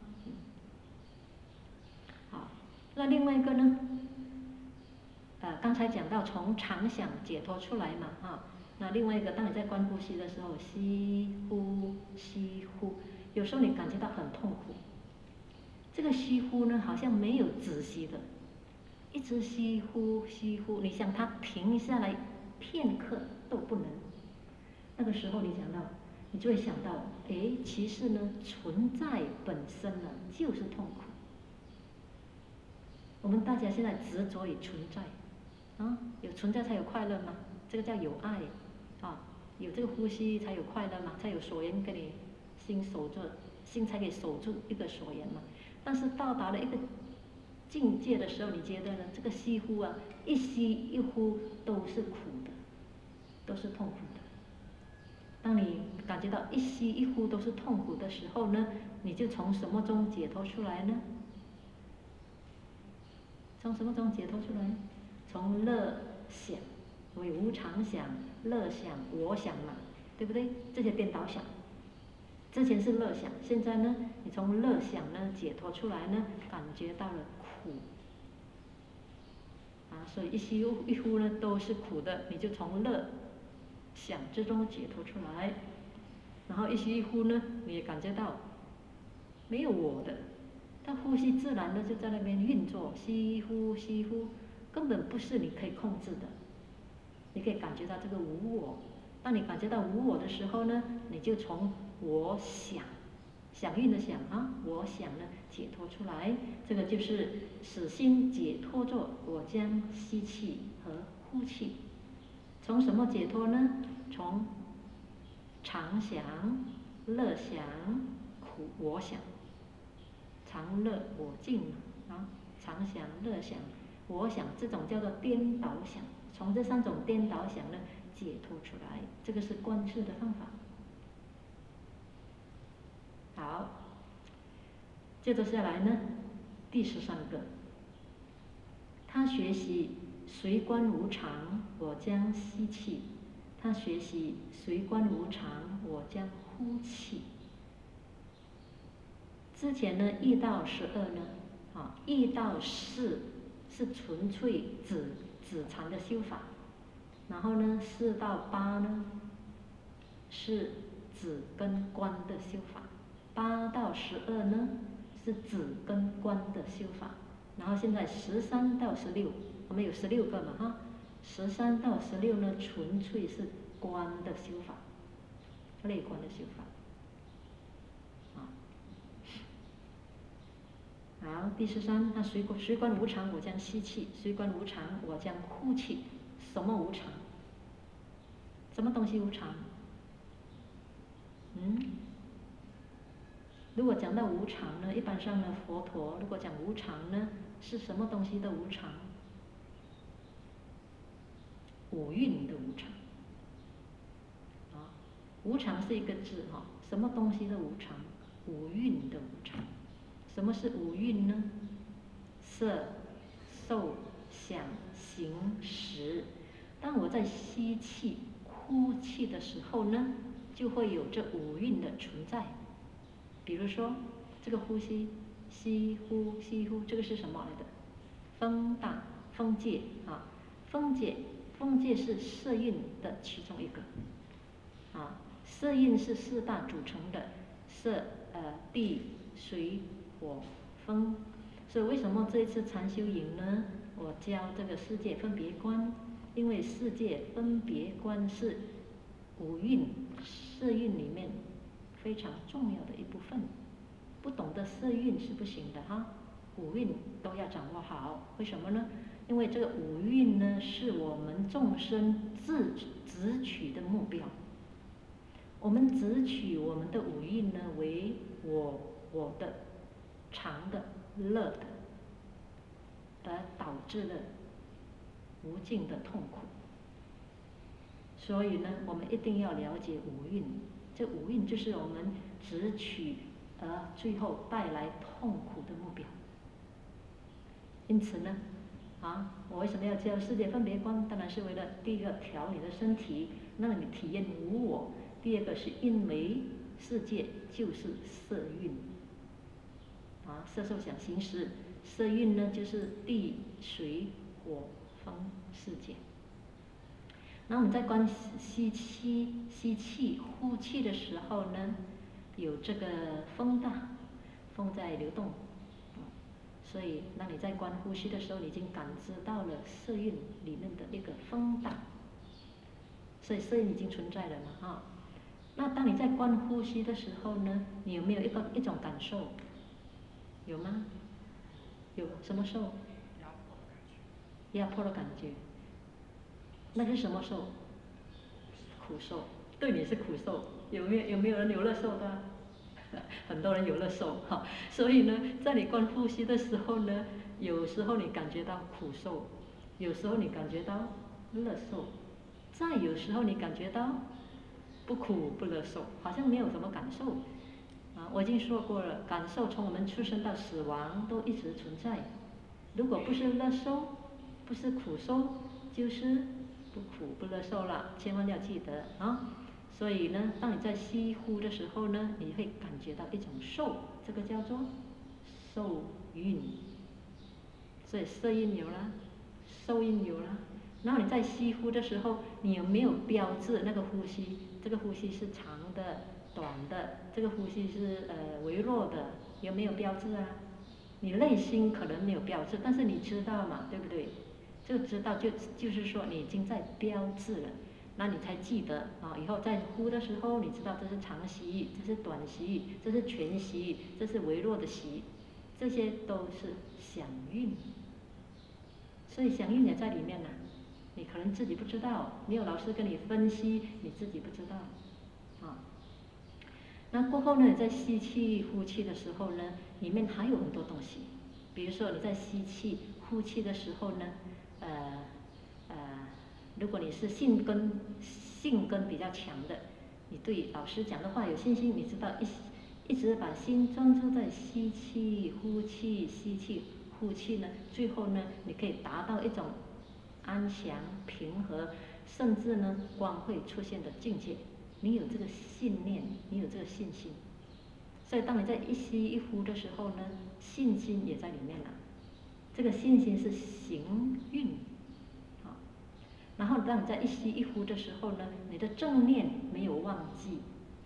好，那另外一个呢，刚才讲到从常想解脱出来嘛那另外一个，当你在观呼吸的时候，吸呼吸呼，有时候你感觉到很痛苦。这个吸呼呢，好像没有止息的，一直吸呼吸呼，你想它停下来片刻都不能。那个时候你就会想到，其实呢，存在本身呢就是痛苦。我们大家现在执着于存在有存在才有快乐嘛，这个叫有爱有这个呼吸才有快乐嘛，才有所缘跟你心才可以守住一个所缘嘛。但是到达了一个境界的时候，你觉得呢？这个吸呼一吸一呼都是苦的，都是痛苦的。当你感觉到一吸一呼都是痛苦的时候呢，你就从什么中解脱出来呢？从什么中解脱出来？从乐想，为无常想、乐想、我想嘛，对不对？这些颠倒想。之前是乐想，现在呢，你从乐想呢解脱出来呢，感觉到了苦所以一吸一呼呢都是苦的，你就从乐想之中解脱出来。然后一吸一呼呢，你也感觉到没有我的，它呼吸自然的就在那边运作，吸呼吸呼，根本不是你可以控制的。你可以感觉到这个无我。当你感觉到无我的时候呢，你就从我想运的想我想呢解脱出来。这个就是死心解脱咒，我将吸气和呼气。从什么解脱呢？从常想、乐想、苦我想。常乐我净常想、乐想、我想，这种叫做颠倒想。从这3种颠倒想呢解脱出来，这个是观世的方法。好，接着下来呢，第13个，他学习随观无常，我将吸气；他学习随观无常，我将呼气。之前呢，1到12呢， 1到4是纯粹止禅的修法，然后呢4到8呢是止跟观的修法，8到12呢是止跟观的修法，然后现在13到16，我们有16个嘛13到16呢纯粹是观的修法，内观的修法。好，第13，那随观无常，我将吸气；随观无常，我将呼气。什么无常？什么东西无常？如果讲到无常呢，一般上呢，佛陀如果讲无常呢，是什么东西的无常？五蕴的无常。无常是一个字什么东西的无常？五蕴的无常。什么是五蕴呢？色、受、想、行、识。当我在吸气、呼气的时候呢，就会有这五蕴的存在。比如说，这个呼吸，吸呼吸呼，这个是什么来的？风大、风界风界是色蕴的其中一个色蕴是4大组成的，色、地、水、火、风。所以为什么这一次禅修营呢，我教这个世界分别观？因为世界分别观是五蕴色蕴里面非常重要的一部分，不懂得色蕴是不行的五蕴都要掌握好。为什么呢？因为这个五蕴呢，是我们众生直取的目标。我们直取我们的五蕴呢，为我的、常的、乐的，而导致了无尽的痛苦。所以呢，我们一定要了解五蕴。这五蕴就是我们直取而最后带来痛苦的目标。因此呢，我为什么要教世界分别观？当然是为了第一个调你的身体，让你体验无我；第二个是因为世界就是色蕴色受想行识。色蕴呢就是地水火风世界。那我们在观吸气呼气的时候呢，有这个风大，风在流动所以当你在观呼吸的时候，你已经感知到了色蕴里面的一个风大，所以色蕴已经存在了嘛那当你在观呼吸的时候呢，你有没有一种感受？有吗？有什么受？压迫的感觉。那是什么受？苦受。对你是苦受。有没有人有乐受的？很多人有乐受所以呢，在你观呼吸的时候呢，有时候你感觉到苦受，有时候你感觉到乐受，再有时候你感觉到不苦不乐受，好像没有什么感受我已经说过了，感受从我们出生到死亡都一直存在。如果不是乐受，不是苦受，就是不苦不乐受了，千万要记得所以呢，当你在吸呼的时候呢，你会感觉到一种受，这个叫做受蕴。所以色蕴有了，受蕴有了。然后你在吸呼的时候，你有没有标志那个呼吸？这个呼吸是长的、短的，这个呼吸是微弱的，有没有标志啊？你内心可能没有标志，但是你知道嘛，对不对？这个知道就是说你已经在标志了。那你才记得以后在呼的时候，你知道这是长吸，这是短吸，这是全吸，这是微弱的吸，这些都是响韵。所以响韵也在里面呢，你可能自己不知道，没有老师跟你分析，你自己不知道那过后呢，你在吸气呼气的时候呢，里面还有很多东西。比如说你在吸气呼气的时候呢，如果你是性根比较强的，你对老师讲的话有信心，你知道一直把心专注在吸气呼气吸气呼气呢，最后呢，你可以达到一种安详平和，甚至呢光会出现的境界。你有这个信念，你有这个信心所以当你在一吸一呼的时候呢，信心也在里面了。这个信心是行运，啊，然后当你在一吸一呼的时候呢，你的正念没有忘记，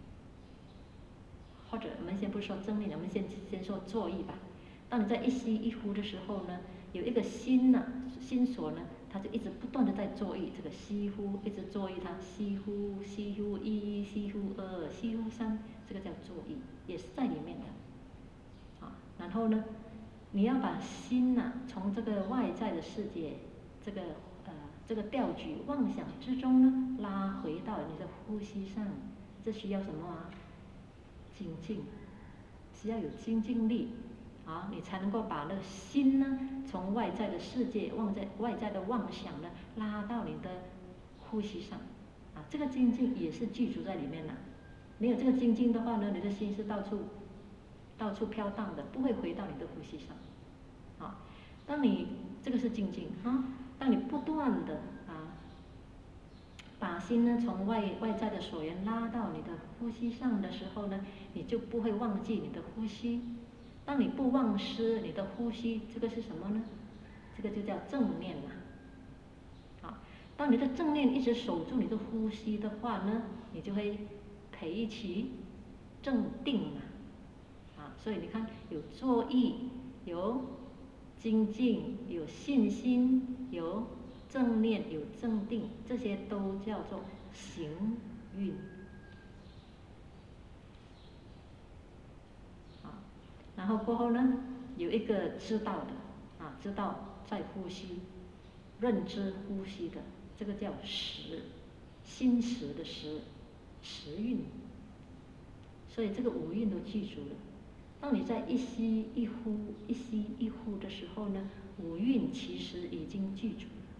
或者我们先不说正念，我们先说坐意吧。当你在一吸一呼的时候呢，有一个心呢，心所呢，它就一直不断的在坐意，这个吸呼一直坐意它，吸呼吸呼一，吸呼二，吸呼三，这个叫坐意，也是在里面的。啊，然后呢，你要把心呐，从这个外在的世界，这个这个调举妄想之中呢，拉回到你的呼吸上，这需要什么啊？精进，需要有精进力啊，你才能够把那个心呢，从外在的世界外在的妄想呢，拉到你的呼吸上啊，这个精进也是具足在里面了。没有这个精进的话呢，你的心是到处飘荡的，不会回到你的呼吸上。啊，当你这个是精进啊，当你不断的把心呢从外在的所缘拉到你的呼吸上的时候呢，你就不会忘记你的呼吸。当你不忘失你的呼吸，这个是什么呢？这个就叫正念了。啊，当你的正念一直守住你的呼吸的话呢，你就会培起正定了。啊，所以你看，有坐意，有精进，有信心，有正念，有正定，这些都叫做行运。啊，然后过后呢，有一个知道的啊，知道在呼吸，认知呼吸的，这个叫识，心识的识，识运。所以这个五蕴都记住了。当你在一吸一呼、一吸一呼的时候呢，五蕴其实已经记住了。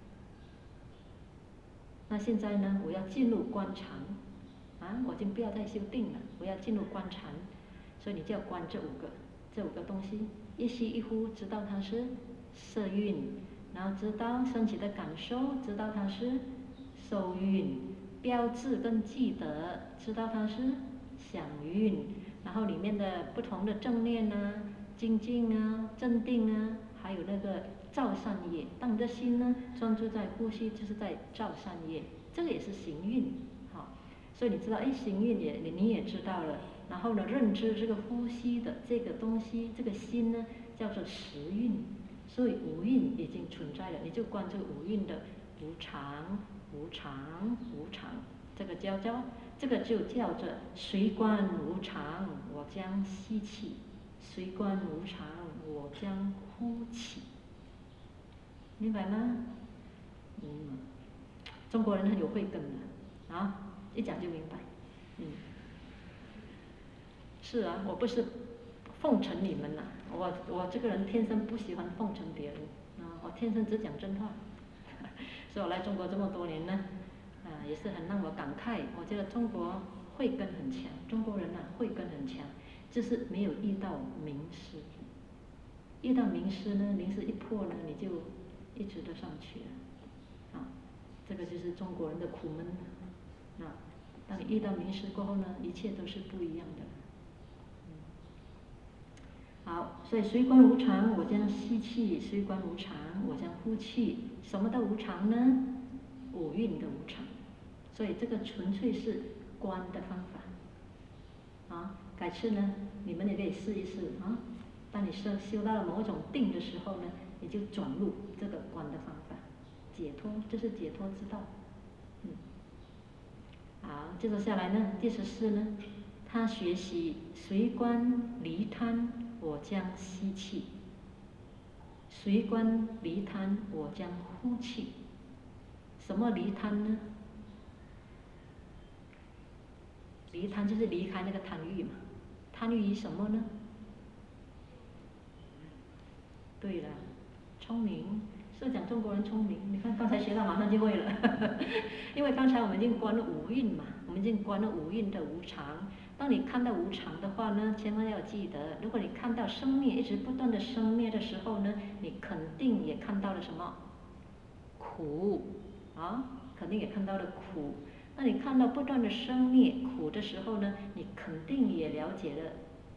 那现在呢，我要进入观禅，啊，我已经不要再修定了，我要进入观禅，所以你就要观这五个东西。一吸一呼，知道它是色蕴，然后知道升起的感受，知道它是受蕴，标志跟记得，知道它是想蕴。然后里面的不同的正念啊、精进啊、镇定啊，还有那个造善业。当你的心呢专注在呼吸，就是在造善业，这个也是行运，好，所以你知道，哎，行运你也知道了。然后呢，认知这个呼吸的这个东西，这个心呢叫做识运，所以五蕴已经存在了，你就观这个五蕴的无常、无常、无常，这个就叫做随观无常，我将吸气；随观无常，我将呼气。明白吗？中国人很有慧根的啊，一讲就明白。是啊，我不是奉承你们呐，我这个人天生不喜欢奉承别人啊，我天生只讲真话。所以我来中国这么多年呢，也是很让我感慨。我觉得中国慧根很强，中国人慧根很强，就是没有遇到名师。遇到名师呢，名师一破呢，你就一直都上去了。啊，这个就是中国人的苦闷。当你遇到名师过后呢，一切都是不一样的。好，所以随观无常，我将吸气；随观无常，我将呼气。什么的无常呢？五蕴的无常。所以这个纯粹是观的方法。啊，改次呢，你们也可以试一试啊。当你修到了某种定的时候呢，你就转入这个观的方法，解脱，这是解脱之道。好，接着下来呢，第14呢，他学习随观离贪，我将吸气；随观离贪，我将呼气。什么离贪呢？离贪就是离开那个贪欲嘛。贪欲于什么呢？对了，聪明。是讲中国人聪明，你看刚才学到马上就会了。因为刚才我们已经观了五蕴嘛，我们已经观了五蕴的无常。当你看到无常的话呢，千万要记得，如果你看到生灭一直不断的生灭的时候呢，你肯定也看到了什么？苦啊，肯定也看到了苦。那你看到不断的生灭苦的时候呢，你肯定也了解了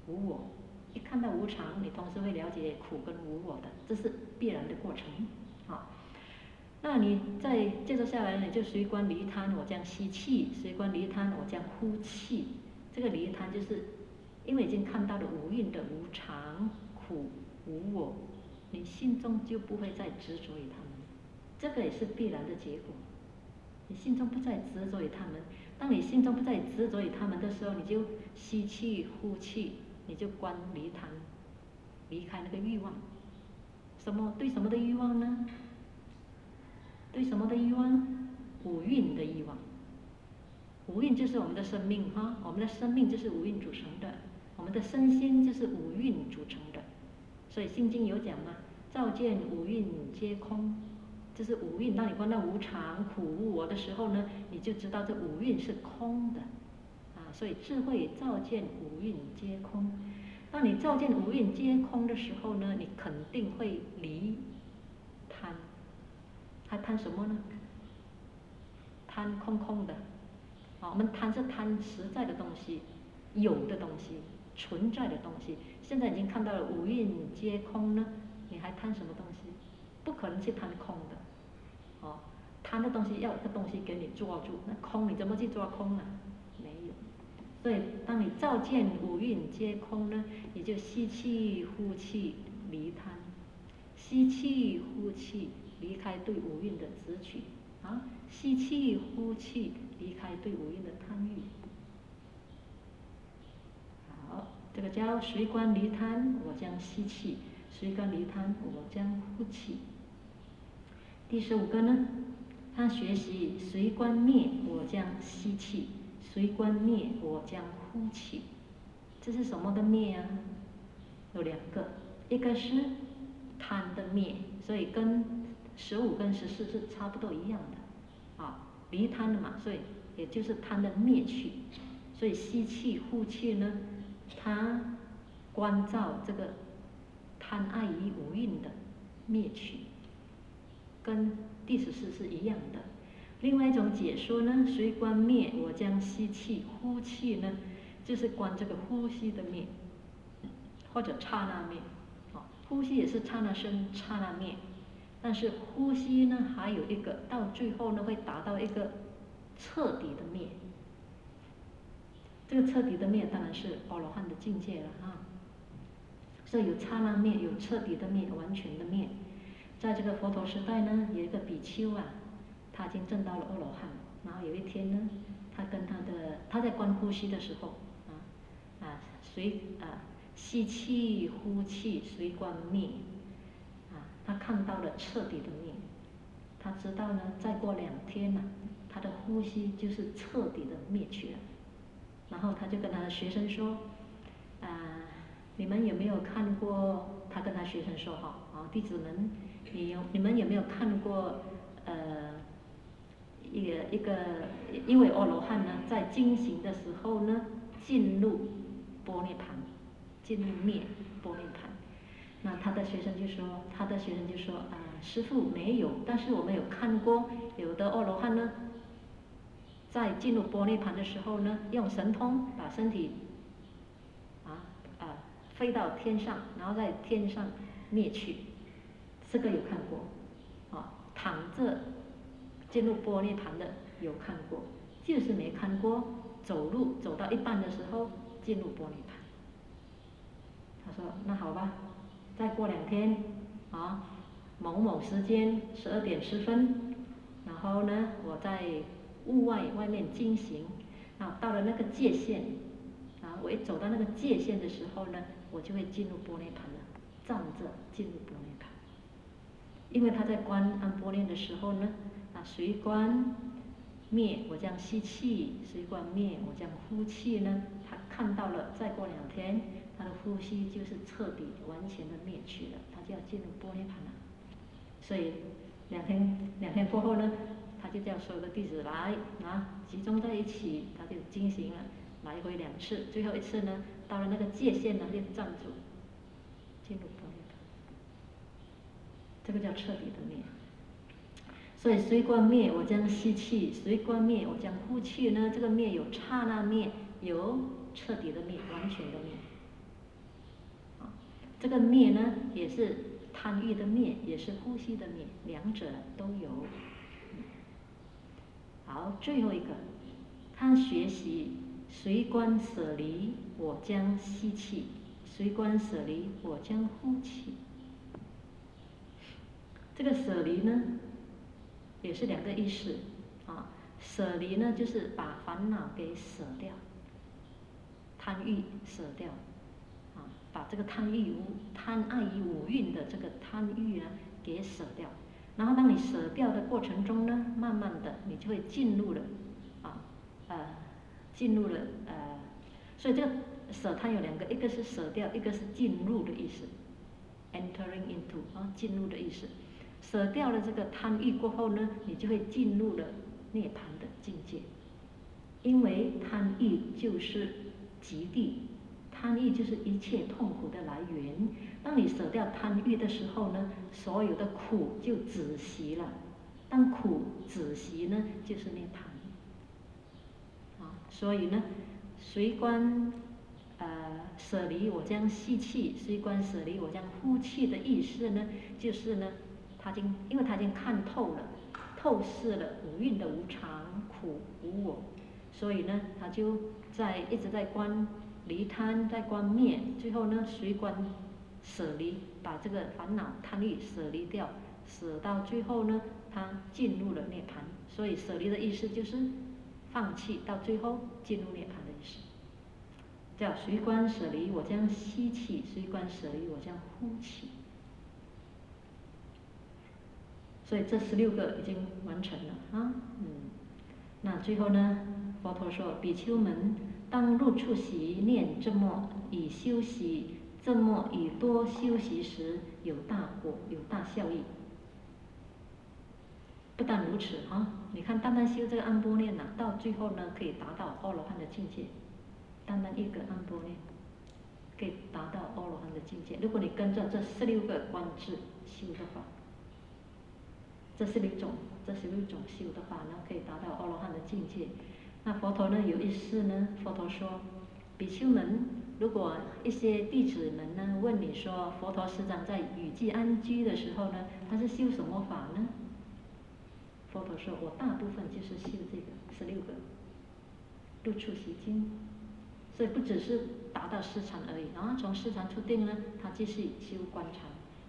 无我。一看到无常，你同时会了解苦跟无我的，这是必然的过程。好，那你再接着下来，你就随观离贪，我将吸气；随观离贪，我将呼气。这个离贪就是，因为已经看到了无蕴的无常、苦、无我，你心中就不会再执着于他们，这个也是必然的结果。你心中不再执着于他们，当你心中不再执着于他们的时候，你就吸气、呼气，你就观离贪，离开那个欲望。什么对什么的欲望呢？对什么的欲望？五蕴的欲望。五蕴就是我们的生命哈，我们的生命就是五蕴组成的，我们的身心就是五蕴组成的。所以《心经》有讲嘛，照见五蕴皆空，就是五蕴。当你观到无常、苦、无我的时候呢，你就知道这五蕴是空的啊。所以智慧照见五蕴皆空。当你照见五蕴皆空的时候呢，你肯定会离贪。还贪什么呢？贪空空的。我们贪是贪实在的东西，有的东西，存在的东西。现在已经看到了五蕴皆空呢，你还贪什么东西？不可能去贪空的。贪的东西要有个东西给你抓住，那空你怎么去抓空呢？没有。所以当你照见五蕴皆空呢，你就吸气呼气离贪，吸气呼气离开对五蕴的执取啊，吸气呼气离开对五蕴的贪欲。好，这个叫随观离贪，我将吸气；随观离贪，我将呼气。第15个呢，他学习随观灭，我将吸气；随观灭，我将呼气。这是什么的灭啊？有2个，一个是贪的灭，所以跟15跟14是差不多一样的啊，离贪的嘛，所以也就是贪的灭去。所以吸气呼气呢，它关照这个贪爱于五蕴的灭去，跟第14是一样的。另外一种解说呢，随观灭，我将吸气呼气呢，就是观这个呼吸的灭，或者刹那灭。呼吸也是刹那生刹那灭，但是呼吸呢还有一个到最后呢会达到一个彻底的灭。这个彻底的灭当然是阿罗汉的境界了哈。所以有刹那灭，有彻底的灭，完全的灭。在这个佛陀时代呢，有一个比丘啊，他已经证到了阿罗汉。然后有一天呢，他在观呼吸的时候吸气呼气随观灭他看到了彻底的灭。他知道呢，再过2天呢，他的呼吸就是彻底的灭去了。然后他就跟他的学生说，你们有没有看过？他跟他学生说弟子们，你们有没有看过一个因为阿罗汉呢，在经行的时候呢，进入般涅盘，进入灭般涅盘。那他的学生就说，师父没有，但是我们有看过有的阿罗汉呢，在进入般涅盘的时候呢，用神通把身体飞到天上，然后在天上灭去，这个有看过躺着进入般涅盘的有看过，就是没看过走路走到一半的时候进入般涅盘。他说那好吧，再过2天某某时间12点10分，然后呢我在屋外面经行，到了那个界限我一走到那个界限的时候呢，我就会进入般涅盘了，站着进入般涅盘。因为他在观安般涅的时候呢，随观灭我将吸气，随观灭我将呼气呢，他看到了再过2天，他的呼吸就是彻底完全的灭去了，他就要进入般涅盘了。所以2天过后呢，他就叫所有的弟子来集中在一起，他就进行了来回2次，最后一次呢，到了那个界限呢，就站住，进入般涅盘。这个叫彻底的灭。所以随观灭，我将吸气；随观灭，我将呼气呢。这个灭有刹那灭，有彻底的灭，完全的灭。 这个灭呢，也是贪欲的灭，也是呼吸的灭，两者都有。好，最后一个，他学习随观舍离，我将吸气；随观舍离，我将呼气。这个舍离呢，也是两个意思啊。舍离呢，就是把烦恼给舍掉，贪欲舍掉，啊，把这个贪爱于五蕴的这个贪欲呢给舍掉。然后当你舍掉的过程中呢，慢慢的你就会进入了，进入了所以这个舍它有两个，一个是舍掉，一个是进入的意思 ，entering into 进入的意思。舍掉了这个贪欲过后呢，你就会进入了涅槃的境界，因为贪欲就是极地，贪欲就是一切痛苦的来源。当你舍掉贪欲的时候呢，所有的苦就止息了。当苦止息呢，就是涅槃。所以呢，随观舍离，我将吸气；随观舍离，我将呼气的意思呢，就是呢，因为他已经看透了、透视了五蕴的无常、苦、无我，所以呢，他就一直在观离贪，在观灭，最后呢，随观舍离，把这个烦恼贪欲舍离掉，舍到最后呢，他进入了涅槃。所以舍离的意思就是放弃，到最后进入涅槃的意思。叫随观舍离，我将吸气；随观舍离，我将呼气。所以这16个已经完成了啊，那最后呢，佛陀说：比丘们当入处习念这么以修习，这么以多修习时有大果，有大效益。不但如此你看单单修这个安般念到最后呢，可以达到阿罗汉的境界。单单一个安般念，可以达到阿罗汉的境界。如果你跟着这16个观智修的话，这16种修的话呢，可以达到阿罗汉的境界。那佛陀呢有一次呢，佛陀说：比丘们，如果一些弟子们呢问你说，佛陀师长在雨季安居的时候呢，他是修什么法呢？佛陀说：我大部分就是修这个16个入处习经。所以不只是达到失禅而已从失禅出定呢，他继续修观禅。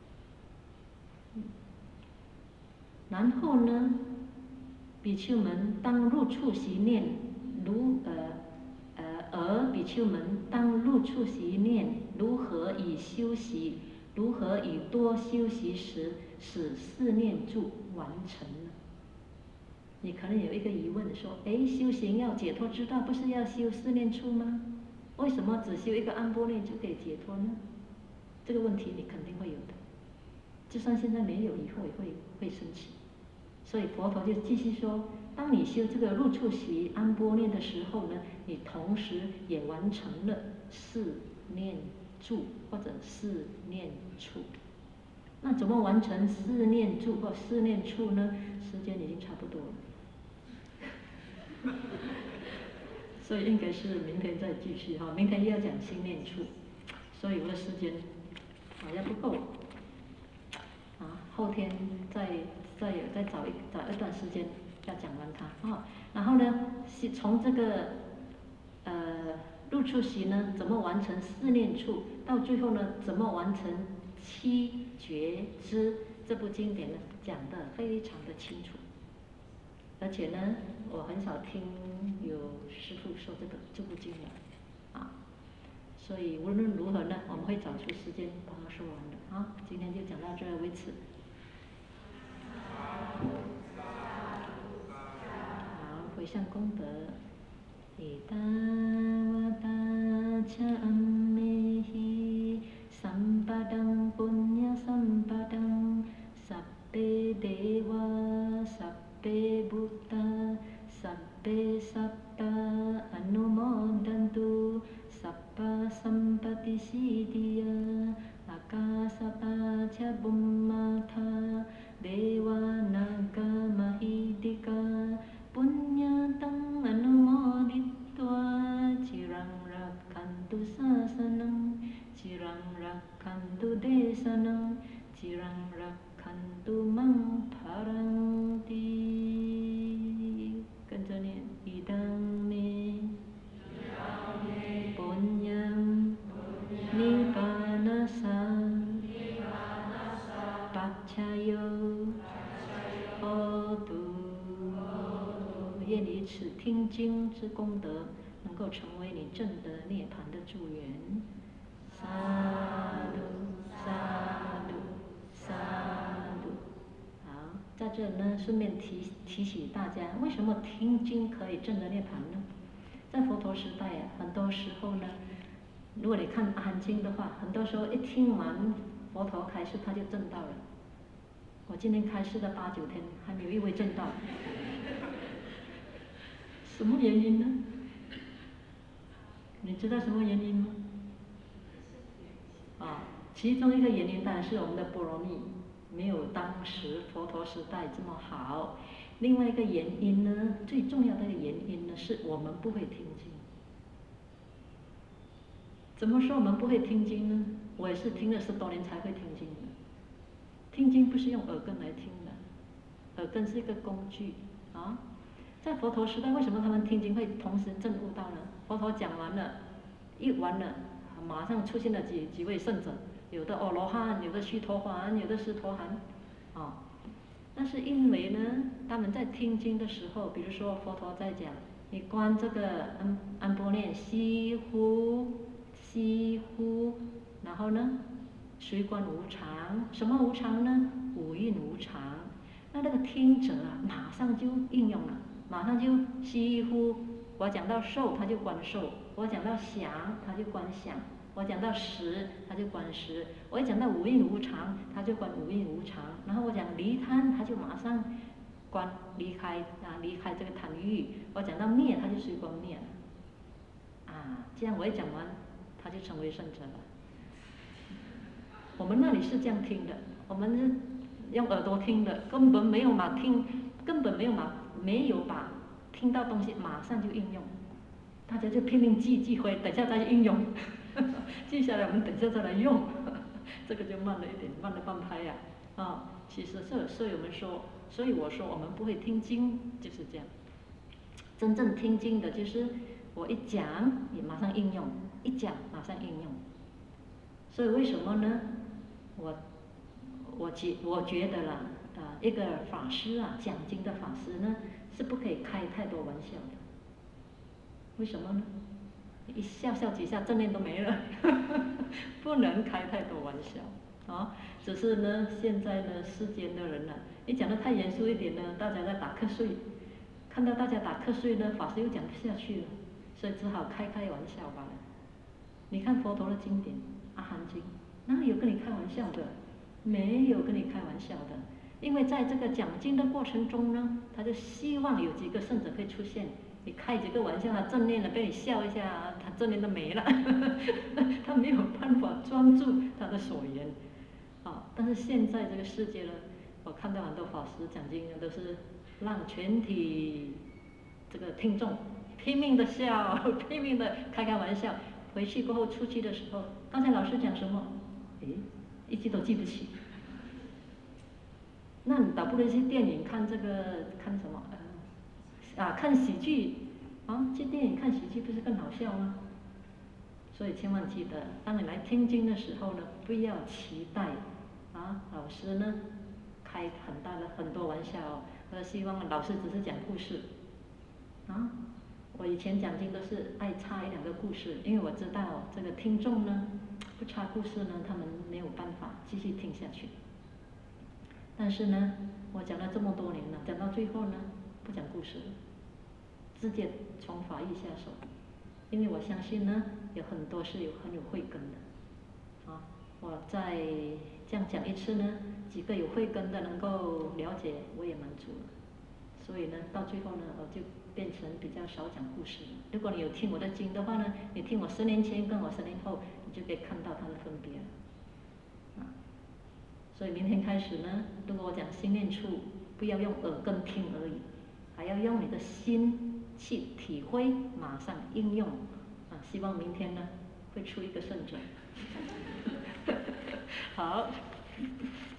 然后呢，比丘们当入处习念，比丘们当入处习念如何以修习，如何以多修习时，使四念住完成呢？你可能有一个疑问说：修行要解脱之道，不是要修四念处吗？为什么只修一个安般念就可以解脱呢？这个问题你肯定会有的，就算现在没有，以后也会升起。所以佛陀就继续说：当你修这个入处习安般念的时候呢，你同时也完成了四念住或者四念处。那怎么完成四念住或四念处呢？时间已经差不多了。所以应该是明天再继续明天又要讲心念处，所以我的时间好像不够后天再找一段时间要讲完它然后呢，从这个入处习呢，怎么完成四念处，到最后呢，怎么完成七觉支，这部经典呢讲得非常的清楚。而且呢，我很少听有师父说这部经了所以无论如何呢，我们会找出时间把它说完的今天就讲到这为止。好，回向功德。Etavata-cha-ammehi sampadang punya sampadang sabbe deva sabbe bhutta sabbe satta anumodantu sabba sampati siddhya akasapa-cha bummata deva naga mahidika punyatang anumoditva cirang rakkantu sasanam cirang rakkantu desanam cirang rakkantu mang paranti， 跟着念idang me punyam nibbanasa pacayo hotu， 愿以此听经之功德，能够成为你证得涅槃的助缘。萨埵萨埵萨埵。好，在这呢，顺便提醒大家，为什么听经可以证得涅槃呢？在佛陀时代啊，很多时候呢，如果你看《阿含经》的话，很多时候一听完佛陀开示，他就证到了。我今天开示了8、9天，还没有一位证到。什么原因呢？你知道什么原因吗？其中一个原因当然是我们的般若蜜没有当时佛陀时代这么好。另外一个原因呢，最重要的一个原因呢，是我们不会听经。怎么说我们不会听经呢？我也是听了10多年才会听经的。听经不是用耳根来听的，耳根是一个工具啊。在佛陀时代，为什么他们听经会同时证悟到呢？佛陀讲完了，一完了，马上出现了几位圣者，有的阿罗汉，有的须陀洹，有的斯陀含，啊。那是因为呢，他们在听经的时候，比如说佛陀在讲，你观这个安般念悉呼悉呼，然后呢，随观无常，什么无常呢？五蕴无常。那个听者啊，马上就应用了，马上就悉呼。我讲到受，他就观受；我讲到想，他就观想；我讲到识，他就观识；我一讲到无蕴无常，他就观无蕴无常。然后我讲离贪，他就马上观离开这个贪欲。我讲到灭，他就随观灭了。这样我一讲完，他就成为圣者了。我们那里是这样听的，我们是用耳朵听的，根本没有把听到东西马上就应用，大家就拼命记回，等下再应用，记下来我们等下再来用，这个就慢了一点，慢了半拍呀。其实所以我说我们不会听经就是这样，真正听经的就是我一讲你马上应用，一讲马上应用。所以为什么呢？我觉得啦，一个法师啊，讲经的法师呢，是不可以开太多玩笑的。为什么呢？一笑几下，正念都没了，不能开太多玩笑啊。只是呢，现在呢，世间的人呢，一讲得太严肃一点呢，大家在打瞌睡，看到大家打瞌睡呢，法师又讲不下去了，所以只好开玩笑罢了。你看佛陀的经典《阿含经》，哪里有跟你开玩笑的？没有跟你开玩笑的，因为在这个讲经的过程中呢，他就希望有几个圣者可以出现。你开几个玩笑，他正念了被你笑一下，他正念都没了，他没有办法专注他的所言。但是现在这个世界呢，我看到很多法师讲经都是让全体这个听众拼命的笑，拼命的开玩笑。回去过后出去的时候，刚才老师讲什么？一句都记不起。那你倒不如去电影看什么？看喜剧去电影看喜剧不是更好笑吗？所以千万记得，当你来听经的时候呢，不要期待老师呢开很多玩笑希望老师只是讲故事我以前讲经都是爱插1、2个故事，因为我知道这个听众呢不插故事呢，他们没有办法继续听下去。但是呢，我讲了这么多年了，讲到最后呢，不讲故事了，直接从法义下手，因为我相信呢，有很多是很有慧根的我再这样讲一次呢，几个有慧根的能够了解，我也满足了。所以呢，到最后呢，我就变成比较少讲故事了。如果你有听我的经的话呢，你听我10年前跟我10年后，你就可以看到它的分别了所以明天开始呢，如果我讲心念处，不要用耳根听而已，还要用你的心去体会，马上应用希望明天呢会出一个圣者好。